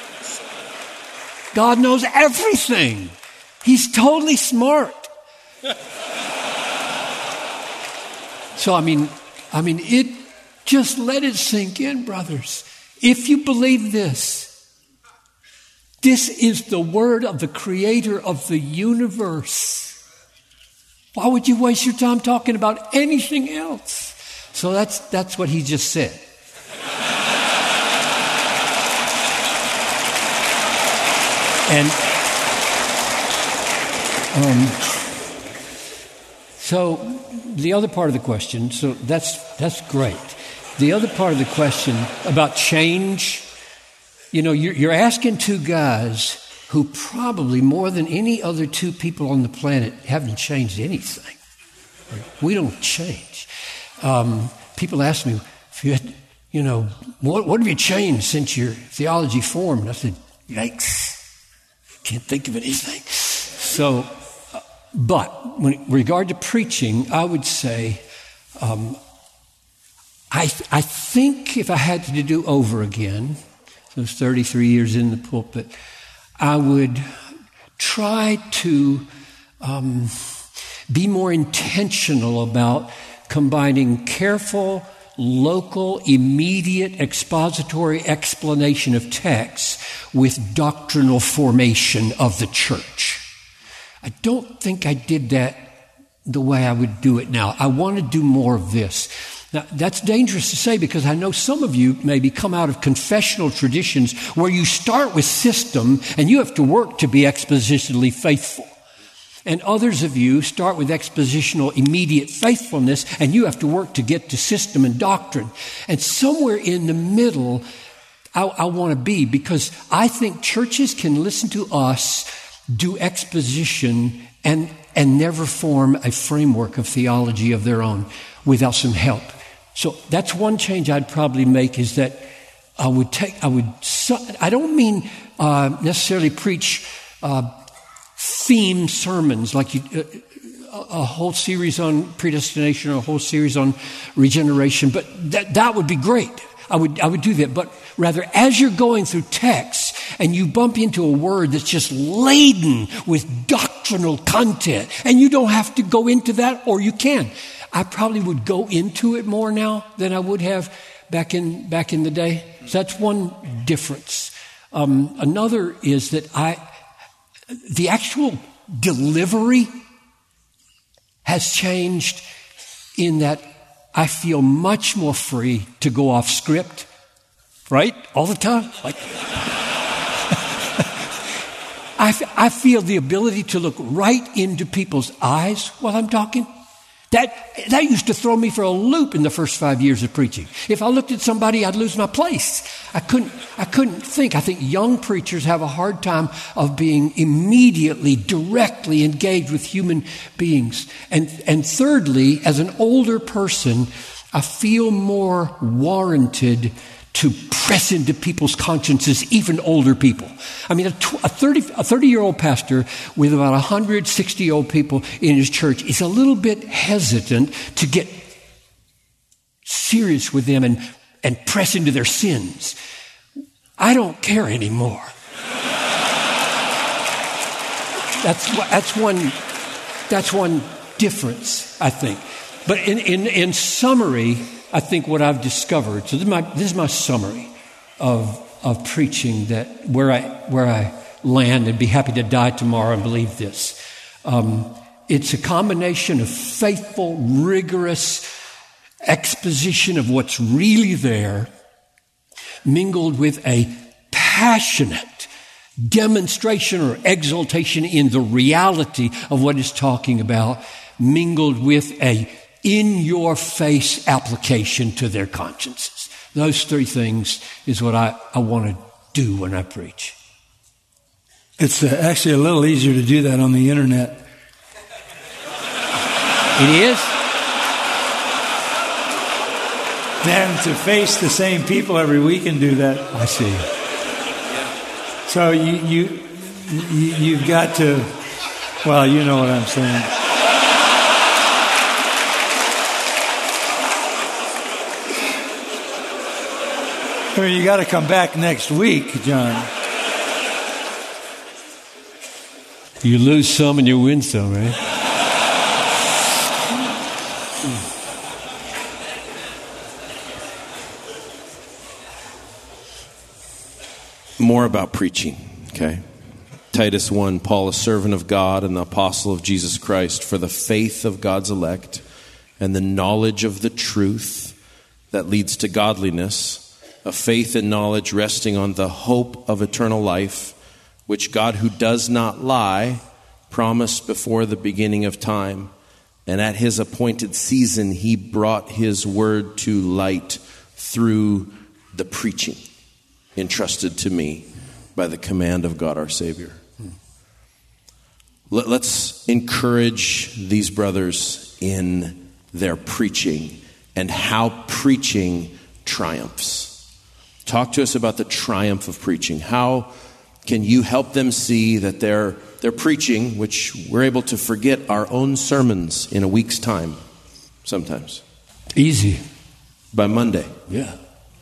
Speaker 5: God knows everything. He's totally smart. So, I mean, just let it sink in, brothers. If you believe this is the word of the Creator of the universe. Why would you waste your time talking about anything else? So that's what he just said. And so the other part of the question, so that's great. The other part of the question about change, you're asking two guys who probably more than any other two people on the planet haven't changed anything. We don't change. People ask me, if you had, what have you changed since your theology formed? And I said, yikes. Can't think of anything. So, but in regard to preaching, I would say, I think if I had to do over again, those 33 years in the pulpit, I would try to be more intentional about combining careful, local, immediate, expository explanation of texts with doctrinal formation of the church. I don't think I did that the way I would do it now. I want to do more of this. Now, that's dangerous to say because I know some of you maybe come out of confessional traditions where you start with system and you have to work to be expositionally faithful. And others of you start with expositional immediate faithfulness and you have to work to get to system and doctrine. And somewhere in the middle, I want to be, because I think churches can listen to us do exposition and never form a framework of theology of their own without some help. So that's one change I'd probably make, is that I don't mean necessarily preach theme sermons like a whole series on predestination or a whole series on regeneration, but that would be great. I would do that, but rather as you're going through texts and you bump into a word that's just laden with doctrinal content, and you don't have to go into that, or you can. I probably would go into it more now than I would have, back in the day. So that's one difference. Another is that the actual delivery has changed in that I feel much more free to go off script, right? All the time. Like, I feel the ability to look right into people's eyes while I'm talking. That used to throw me for a loop in the first 5 years of preaching. If I looked at somebody, I'd lose my place. I couldn't think. I think young preachers have a hard time of being immediately, directly engaged with human beings. And thirdly, as an older person, I feel more warranted to press into people's consciences, even older people. I mean, a 30-year-old pastor with about 160-year-old people in his church is a little bit hesitant to get serious with them and press into their sins. I don't care anymore. That's one difference, I think. But in summary, I think what I've discovered, so this is my summary of preaching, that where I land, and be happy to die tomorrow and believe this. It's a combination of faithful, rigorous exposition of what's really there, mingled with a passionate demonstration or exaltation in the reality of what it's talking about, mingled with a in-your-face application to their consciences. Those three things is what I want to do when I preach.
Speaker 3: It's actually a little easier to do that on the internet.
Speaker 5: It is?
Speaker 3: Than to face the same people every week and do that.
Speaker 5: I see.
Speaker 3: So you've got to, well, you know what I'm saying. I mean, you got to come back next week, John.
Speaker 5: You lose some and you win some, right?
Speaker 2: More about preaching, okay? Titus 1, Paul, a servant of God and the apostle of Jesus Christ, for the faith of God's elect and the knowledge of the truth that leads to godliness, a faith and knowledge resting on the hope of eternal life, which God, who does not lie, promised before the beginning of time. And at his appointed season, he brought his word to light through the preaching entrusted to me by the command of God our Savior. Let's encourage these brothers in their preaching and how preaching triumphs. Talk to us about the triumph of preaching. How can you help them see that their preaching, which we're able to forget our own sermons in a week's time sometimes?
Speaker 5: Easy.
Speaker 2: By Monday.
Speaker 5: Yeah.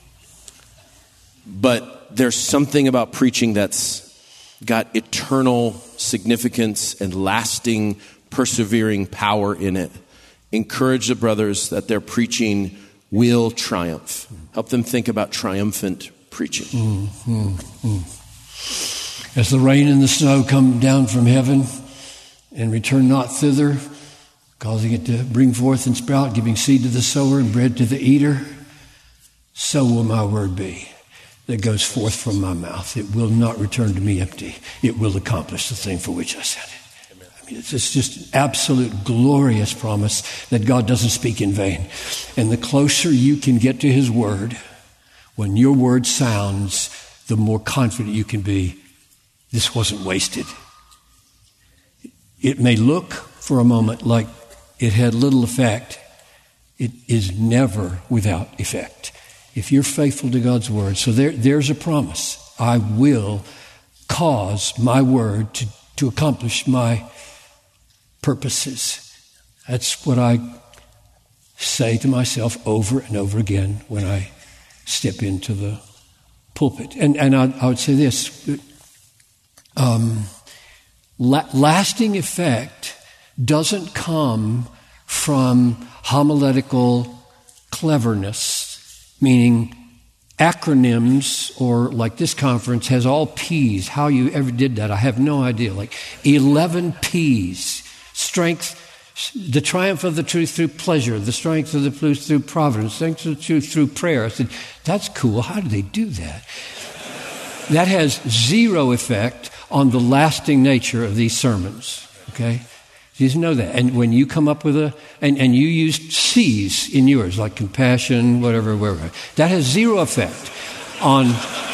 Speaker 2: But there's something about preaching that's got eternal significance and lasting, persevering power in it. Encourage the brothers that their preaching will triumph. Help them think about triumphant preaching.
Speaker 5: As the rain and the snow come down from heaven and return not thither, causing it to bring forth and sprout, giving seed to the sower and bread to the eater, so will my word be that goes forth from my mouth. It will not return to me empty. It will accomplish the thing for which I sent it. It's just an absolute glorious promise that God doesn't speak in vain. And the closer you can get to his word, when your word sounds, the more confident you can be, this wasn't wasted. It may look for a moment like it had little effect. It is never without effect. If you're faithful to God's word, so there's a promise. I will cause my word to accomplish my purposes. That's what I say to myself over and over again when I step into the pulpit. And I would say this, lasting effect doesn't come from homiletical cleverness.
Speaker 4: meaning acronyms, or like this conference has all P's. How you ever did that, I have no idea. Like 11 P's. Strength, the triumph of the truth through pleasure, the strength of the truth through providence, strength of the truth through prayer. I said, that's cool. How do they do that? That has zero effect on the lasting nature of these sermons. Okay? You just know that. And when you come up with and you used C's in yours, like compassion, whatever, that has zero effect on...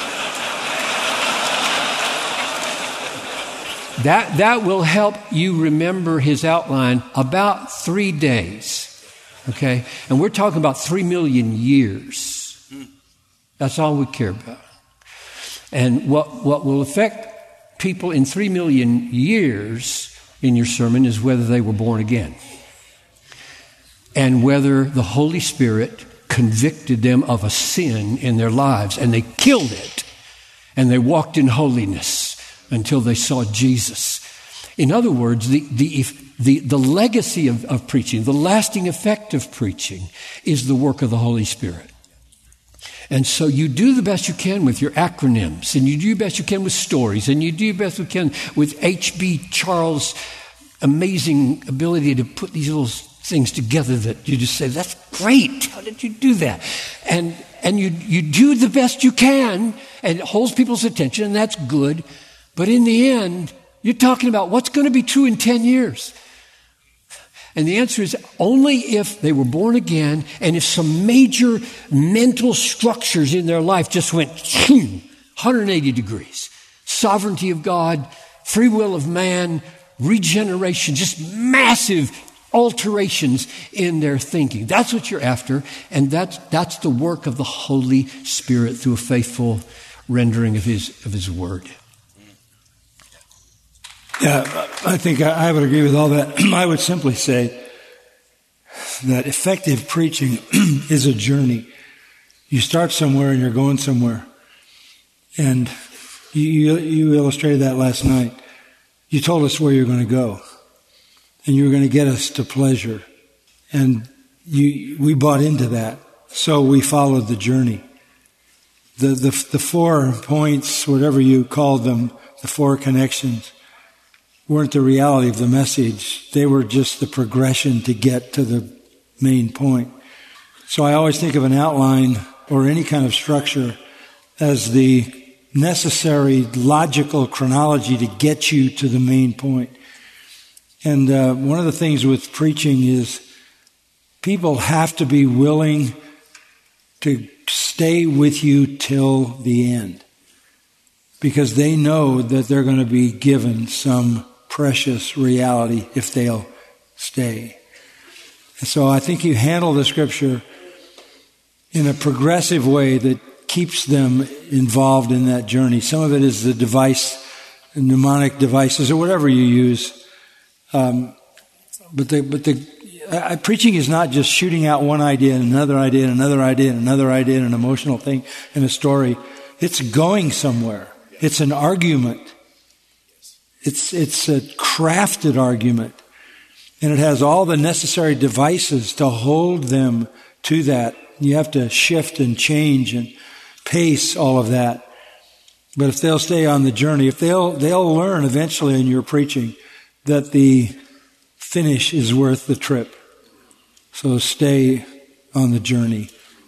Speaker 4: That will help you remember his outline about 3 days. Okay? And we're talking about 3 million years. That's all we care about. And what will affect people in 3 million years in your sermon is whether they were born again. And whether the Holy Spirit convicted them of a sin in their lives and they killed it. And they walked in holiness until they saw Jesus. In other words, the legacy of preaching, the lasting effect of preaching is the work of the Holy Spirit. And so you do the best you can with your acronyms, and you do the best you can with stories, and you do the best you can with H.B. Charles' amazing ability to put these little things together that you just say, that's great. How did you do that? And you do the best you can, and it holds people's attention, and that's good. But in the end, you're talking about what's going to be true in 10 years. And the answer is only if they were born again and if some major mental structures in their life just went 180 degrees. Sovereignty of God, free will of man, regeneration, just massive alterations in their thinking. That's what you're after, and that's the work of the Holy Spirit through a faithful rendering of His Word.
Speaker 3: Yeah, I think I would agree with all that. I would simply say that effective preaching is a journey. You start somewhere and you're going somewhere. And you illustrated that last night. You told us where you're going to go. And you were going to get us to pleasure. And we bought into that. So we followed the journey. The 4 points, whatever you called them, the 4 connections, weren't the reality of the message. They were just the progression to get to the main point. So I always think of an outline or any kind of structure as the necessary logical chronology to get you to the main point. And one of the things with preaching is people have to be willing to stay with you till the end, because they know that they're going to be given some precious reality if they'll stay. And so I think you handle the Scripture in a progressive way that keeps them involved in that journey. Some of it is the device, mnemonic devices, or whatever you use. But preaching is not just shooting out one idea and another idea and another idea and another idea and an emotional thing and a story. It's going somewhere. It's an argument. It's a crafted argument. And it has all the necessary devices to hold them to that. You have to shift and change and pace all of that. But if they'll stay on the journey, if they'll learn eventually in your preaching that the finish is worth the trip. So stay on the journey.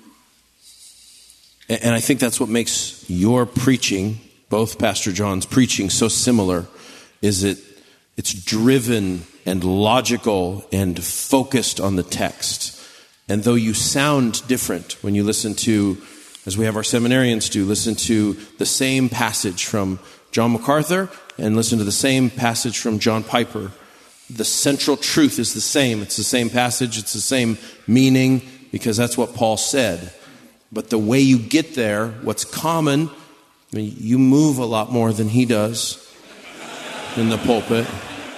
Speaker 2: And I think that's what makes your preaching, both Pastor John's preaching, so similar, is it's driven and logical and focused on the text. And though you sound different when you listen to, as we have our seminarians do, listen to the same passage from John MacArthur and listen to the same passage from John Piper, the central truth is the same. It's the same passage, it's the same meaning, because that's what Paul said. But the way you get there, what's common, I mean, you move a lot more than he does in the pulpit.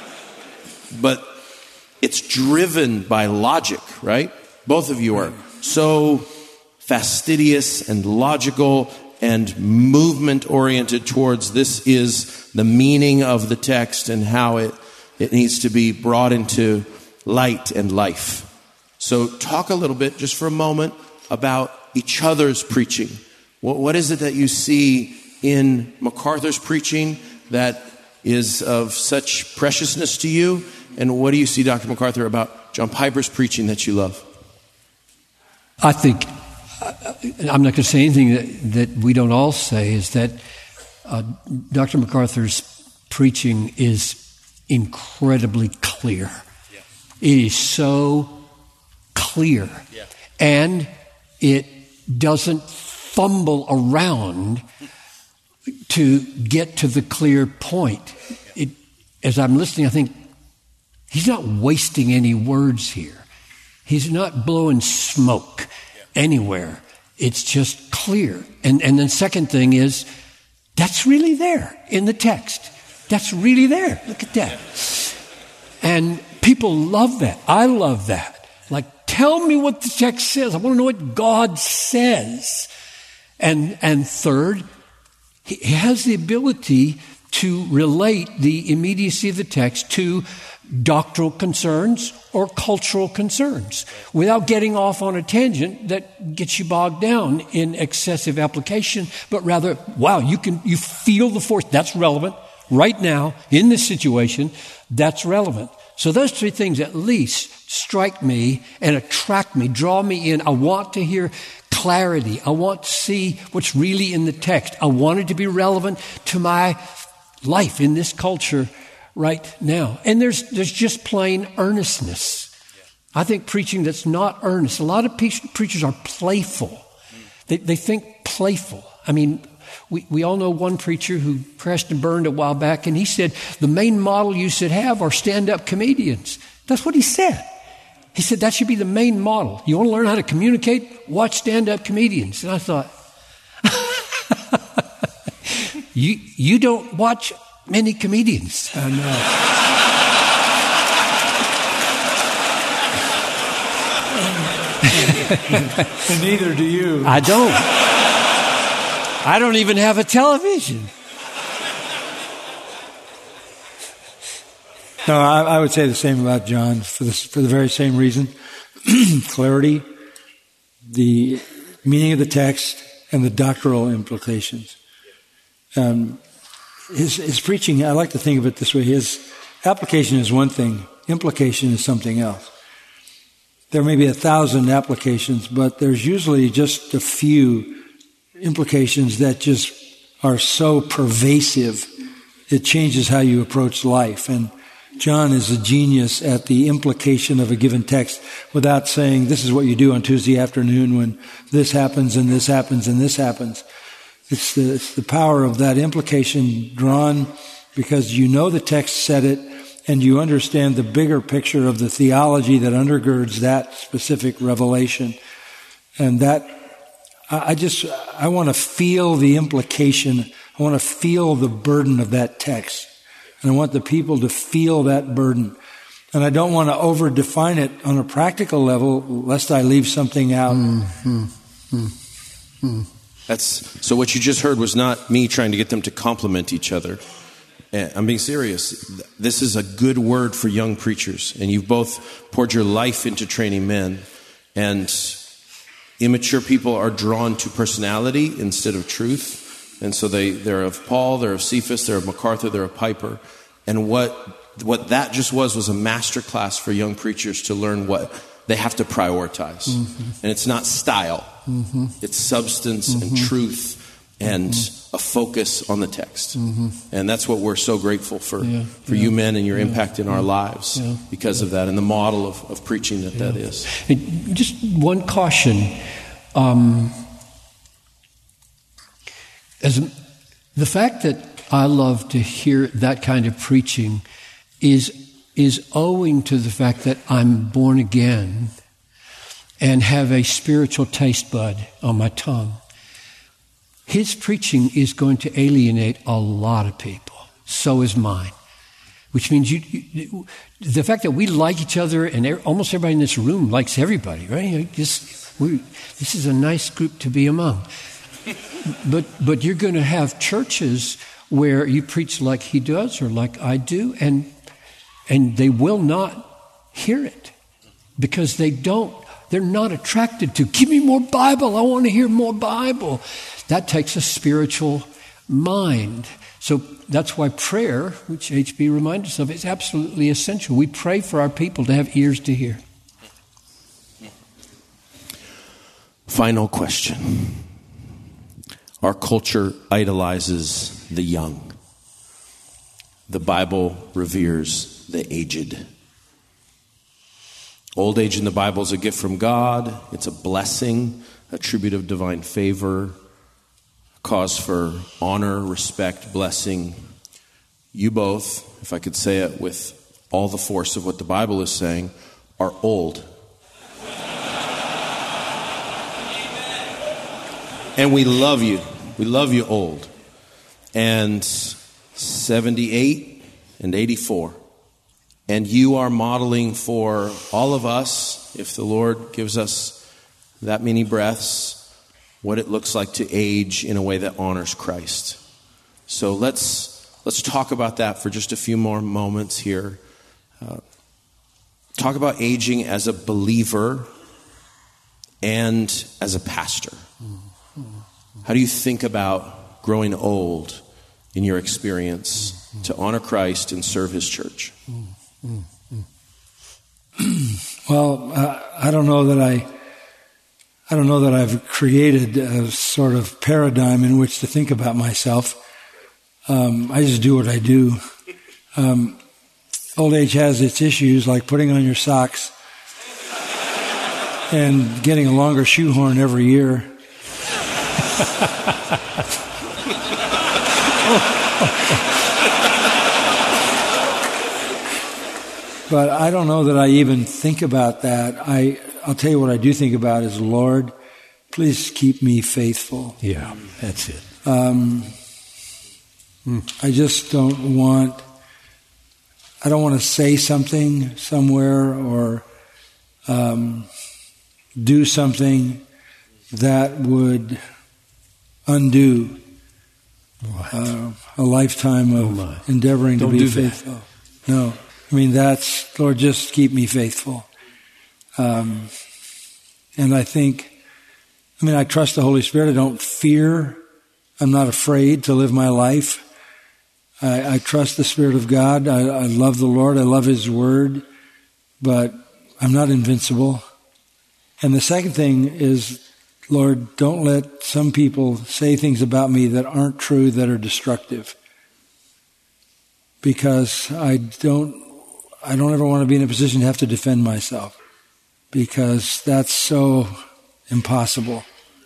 Speaker 2: But it's driven by logic, right? Both of you are so fastidious and logical and movement-oriented towards this is the meaning of the text and how it needs to be brought into light and life. So talk a little bit, just for a moment, about each other's preaching? What is it that you see in MacArthur's preaching that is of such preciousness to you? And what do you see, Dr. MacArthur, about John Piper's preaching that you love?
Speaker 5: I think, I'm not going to say anything that we don't all say, is that Dr. MacArthur's preaching is incredibly clear. Yeah. It is so clear. Yeah. And it doesn't fumble around to get to the clear point. As I'm listening, I think he's not wasting any words here. He's not blowing smoke anywhere. It's just clear. And then second thing is, that's really there in the text. That's really there. Look at that. And people love that. I love that. Like, tell me what the text says. I want to know what God says. And third, he has the ability to relate the immediacy of the text to doctrinal concerns or cultural concerns without getting off on a tangent that gets you bogged down in excessive application, but rather, wow, you feel the force. That's relevant right now in this situation. That's relevant. So those three things at least strike me and attract me, draw me in. I want to hear clarity. I want to see what's really in the text. I want it to be relevant to my life in this culture right now. And there's just plain earnestness. I think preaching that's not earnest. A lot of preachers are playful. They think playful. I mean, we all know one preacher who crashed and burned a while back, and he said, the main model you should have are stand-up comedians. That's what he said. He said that should be the main model. You want to learn how to communicate? Watch stand-up comedians. And I thought, you don't watch many comedians.
Speaker 3: I know. And neither do you.
Speaker 5: I don't. I don't even have a television.
Speaker 3: No, I would say the same about John for the very same reason. Clarity, the meaning of the text, and the doctrinal implications. His preaching, I like to think of it this way. His application is one thing. Implication is something else. There may be 1,000 applications, but there's usually just a few implications that just are so pervasive, it changes how you approach life. And John is a genius at the implication of a given text without saying, this is what you do on Tuesday afternoon when this happens and this happens and this happens. It's the power of that implication drawn because you know the text said it and you understand the bigger picture of the theology that undergirds that specific revelation. And that, I want to feel the implication. I want to feel the burden of that text. And I want the people to feel that burden. And I don't want to over-define it on a practical level lest I leave something out.
Speaker 2: So what you just heard was not me trying to get them to compliment each other. I'm being serious. This is a good word for young preachers. And you've both poured your life into training men. And immature people are drawn to personality instead of truth. And so they're of Paul, they're of Cephas, they're of MacArthur, they're of Piper. And what that just was a master class for young preachers to learn what they have to prioritize. And it's not style. It's substance and truth and a focus on the text. And that's what we're so grateful for you men and your impact in our lives because of that and the model of preaching that is.
Speaker 5: And just one caution. As the fact that I love to hear that kind of preaching is owing to the fact that I'm born again and have a spiritual taste bud on my tongue. His preaching is going to alienate a lot of people. So is mine. Which means the fact that we like each other and almost everybody in this room likes everybody, right? This is a nice group to be among. But you're going to have churches where you preach like he does or like I do, and they will not hear it because they don't They're not attracted to, give me more Bible. I want to hear more Bible. That takes a spiritual mind. So that's why prayer, which HB reminded us of, is absolutely essential. We pray for our people to have ears to hear.
Speaker 2: Final question. Our culture idolizes the young. The Bible reveres the aged. Old age in the Bible is a gift from God. It's a blessing, a tribute of divine favor, a cause for honor, respect, blessing. You both, if I could say it with all the force of what the Bible is saying, are old. And we love you. We love you old. And 78 and 84. And you are modeling for all of us, if the Lord gives us that many breaths, what it looks like to age in a way that honors Christ. So let's talk about that for just a few more moments here. Talk about aging as a believer and as a pastor. How do you think about growing old in your experience to honor Christ and serve His church?
Speaker 3: Well, I don't know that I've created a sort of paradigm in which to think about myself. I just do what I do. Old age has its issues, like putting on your socks and getting a longer shoehorn every year. But I don't know that I even think about that. I'll tell you what I do think about is, Lord, please keep me faithful.
Speaker 5: Yeah, that's it.
Speaker 3: I just don't want to say something somewhere or do something that would undo a lifetime of endeavoring to be faithful. No. I mean, that's, Lord, just keep me faithful. And I trust the Holy Spirit. I don't fear. I'm not afraid to live my life. I trust the Spirit of God. I love the Lord. I love His Word. But I'm not invincible. And the second thing is, Lord, don't let some people say things about me that aren't true, that are destructive. Because I don't ever want to be in a position to have to defend myself, because that's so impossible.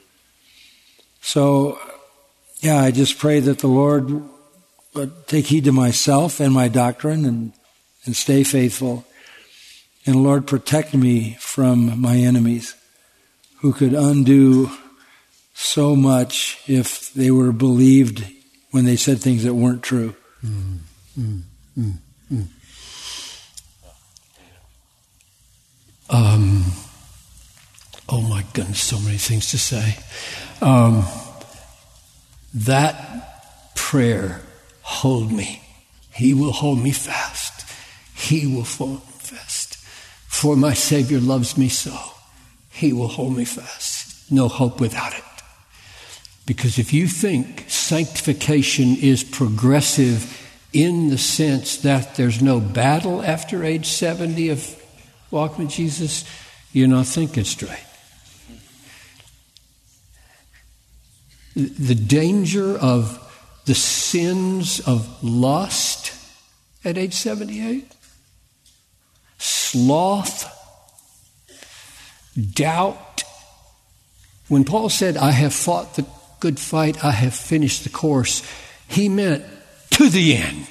Speaker 3: So, I just pray that the Lord would take heed to myself and my doctrine and stay faithful. And Lord, protect me from my enemies who could undo so much if they were believed when they said things that weren't true.
Speaker 5: Oh my goodness, so many things to say. That prayer, hold me. He will hold me fast. He will hold me fast. For my Savior loves me so. He will hold me fast. No hope without it. Because if you think sanctification is progressive in the sense that there's no battle after age 70 of walking with Jesus, you're not thinking straight. The danger of the sins of lust at age 78, sloth, doubt. When Paul said, I have fought the good fight, I have finished the course, he meant to the end.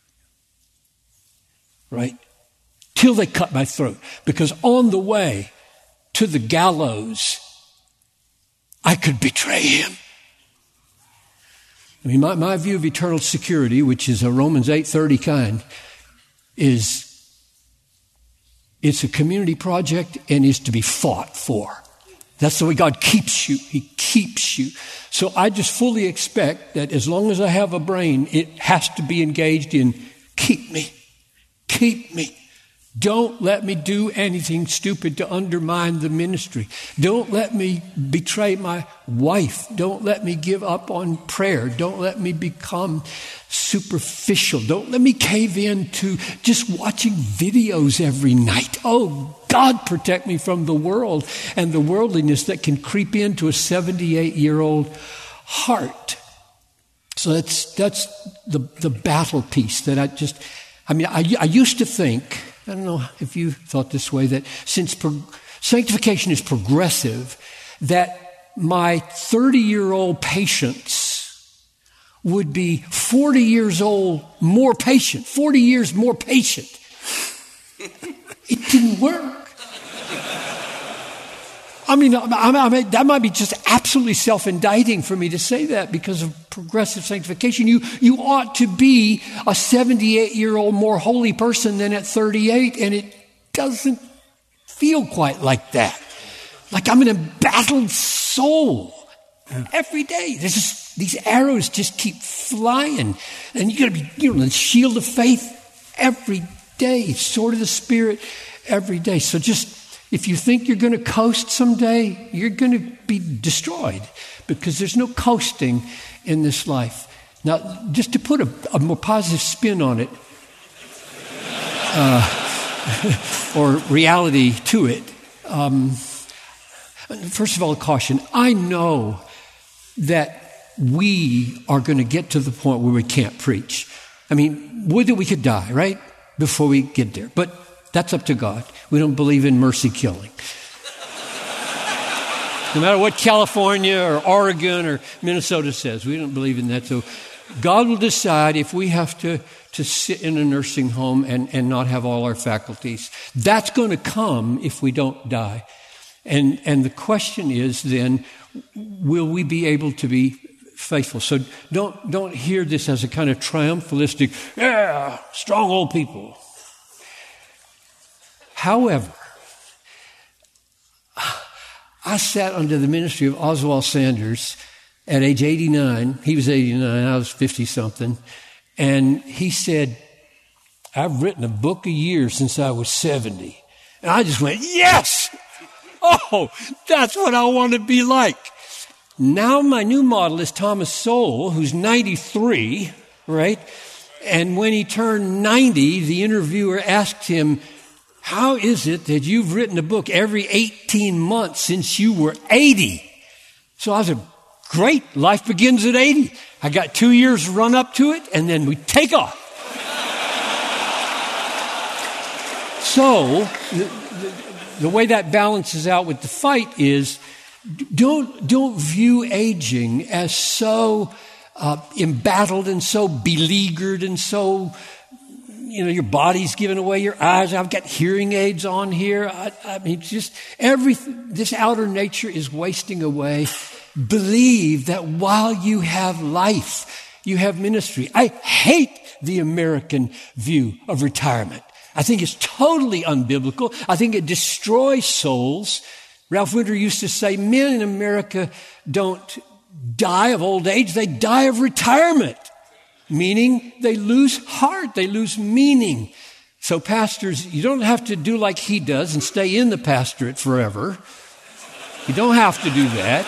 Speaker 5: Right? Till they cut my throat. Because on the way to the gallows, I could betray him. I mean, my view of eternal security, which is a Romans 8:30 kind, is it's a community project and is to be fought for. That's the way God keeps you. He keeps you. So I just fully expect that as long as I have a brain, it has to be engaged in keep me, Don't let me do anything stupid to undermine the ministry. Don't let me betray my wife. Don't let me give up on prayer. Don't let me become superficial. Don't let me cave in to just watching videos every night. Oh, God, protect me from the world and the worldliness that can creep into a 78-year-old heart. So that's the battle piece that I used to think, I don't know if you thought this way, that since sanctification is progressive, that my 30-year-old patients would be 40 years old more patient, 40 years more patient. It didn't work. I mean, that might be just absolutely self-indicting for me to say that because of progressive sanctification. You ought to be a 78-year-old more holy person than at 38, and it doesn't feel quite like that. Like I'm an embattled soul every day. There's just, these arrows just keep flying, and you got to be, the shield of faith every day, sword of the Spirit every day. So just, if you think you're going to coast someday, you're going to be destroyed because there's no coasting in this life. Now, just to put a more positive spin on it, or reality to it, first of all, a caution. I know that we are going to get to the point where we can't preach. I mean, would that we could die, right, before we get there. But that's up to God. We don't believe in mercy killing. No matter what California or Oregon or Minnesota says, we don't believe in that. So God will decide if we have to sit in a nursing home and not have all our faculties. That's going to come if we don't die. And the question is then, will we be able to be faithful? So don't hear this as a kind of triumphalistic, strong old people. However, I sat under the ministry of Oswald Sanders at age 89. He was 89, I was 50-something. And he said, I've written a book a year since I was 70. And I just went, yes! Oh, that's what I want to be like. Now my new model is Thomas Sowell, who's 93, right? And when he turned 90, the interviewer asked him, how is it that you've written a book every 18 months since you were 80? So I said, great, life begins at 80. I got 2 years run up to it, and then we take off. So the way that balances out with the fight is don't view aging as so embattled and so beleaguered and so, your body's giving away your eyes. I've got hearing aids on here. I mean, just this outer nature is wasting away. Believe that while you have life, you have ministry. I hate the American view of retirement. I think it's totally unbiblical. I think it destroys souls. Ralph Winter used to say, men in America don't die of old age. They die of retirement. Meaning they lose heart, they lose meaning. So pastors, you don't have to do like he does and stay in the pastorate forever. You don't have to do that.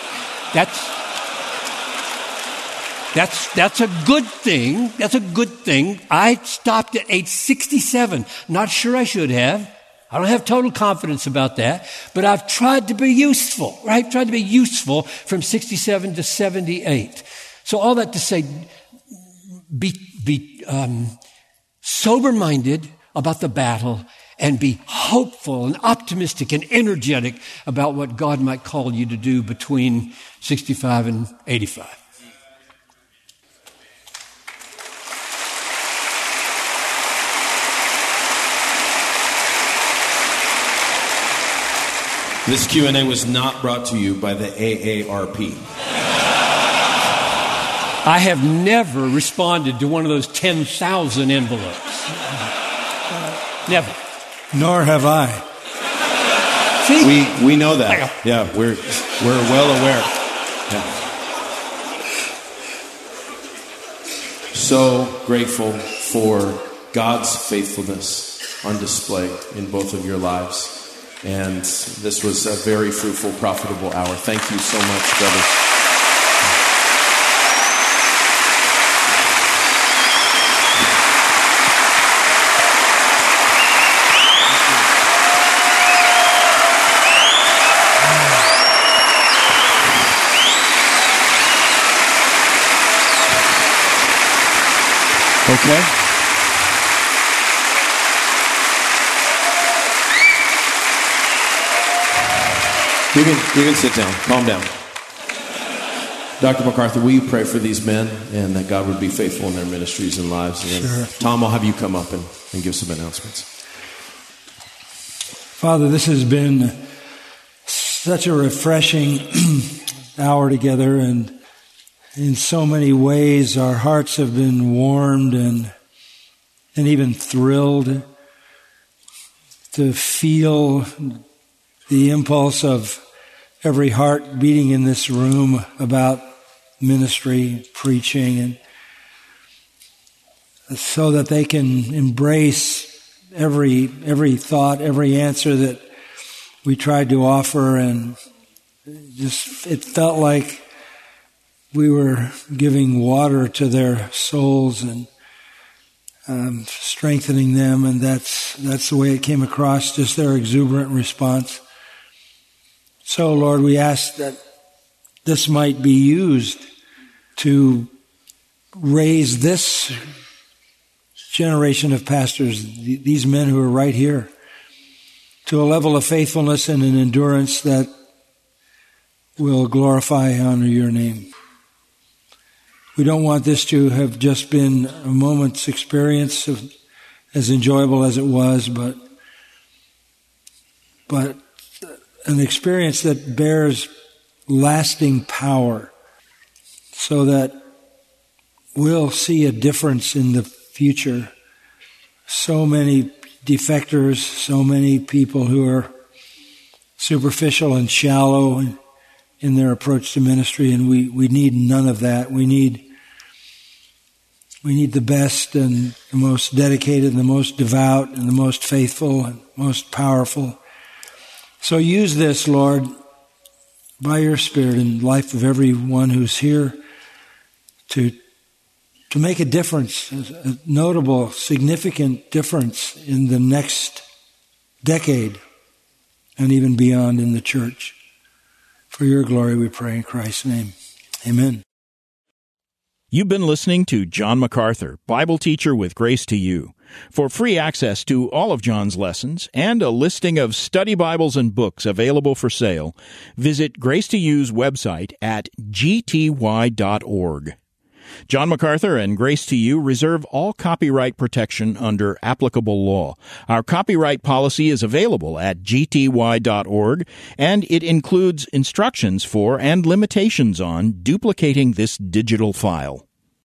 Speaker 5: That's a good thing. That's a good thing. I stopped at age 67. Not sure I should have. I don't have total confidence about that. But I've tried to be useful, right? Tried to be useful from 67 to 78. So all that to say, be sober-minded about the battle and be hopeful and optimistic and energetic about what God might call you to do between 65 and 85.
Speaker 2: This Q&A was not brought to you by the AARP.
Speaker 5: I have never responded to one of those 10,000 envelopes. Never.
Speaker 3: Nor have I.
Speaker 5: See?
Speaker 2: We know that. Yeah, we're well aware. Yeah. So grateful for God's faithfulness on display in both of your lives. And this was a very fruitful, profitable hour. Thank you so much, brothers. Okay. You can sit down. Calm down. Dr. MacArthur, will you pray for these men and that God would be faithful in their ministries and lives? And then,
Speaker 3: sure.
Speaker 2: Tom, I'll have you come up and give some announcements.
Speaker 3: Father, this has been such a refreshing hour together, and in so many ways our hearts have been warmed and even thrilled to feel the impulse of every heart beating in this room about ministry, preaching, and so that they can embrace every thought, every answer that we tried to offer, and just it felt like we were giving water to their souls and strengthening them, and that's the way it came across, just their exuberant response. So, Lord, we ask that this might be used to raise this generation of pastors, these men who are right here, to a level of faithfulness and an endurance that will glorify and honor your name. We don't want this to have just been a moment's experience of, as enjoyable as it was, but an experience that bears lasting power, so that we'll see a difference in the future. So many defectors, so many people who are superficial and shallow in their approach to ministry, and we need none of that. We need the best and the most dedicated and the most devout and the most faithful and most powerful. So use this, Lord, by your Spirit in the life of everyone who's here to make a difference, a notable, significant difference in the next decade and even beyond in the church. For your glory we pray in Christ's name. Amen.
Speaker 1: You've been listening to John MacArthur, Bible teacher with Grace to You. For free access to all of John's lessons and a listing of study Bibles and books available for sale, visit Grace to You's website at gty.org. John MacArthur and Grace to You reserve all copyright protection under applicable law. Our copyright policy is available at gty.org, and it includes instructions for and limitations on duplicating this digital file.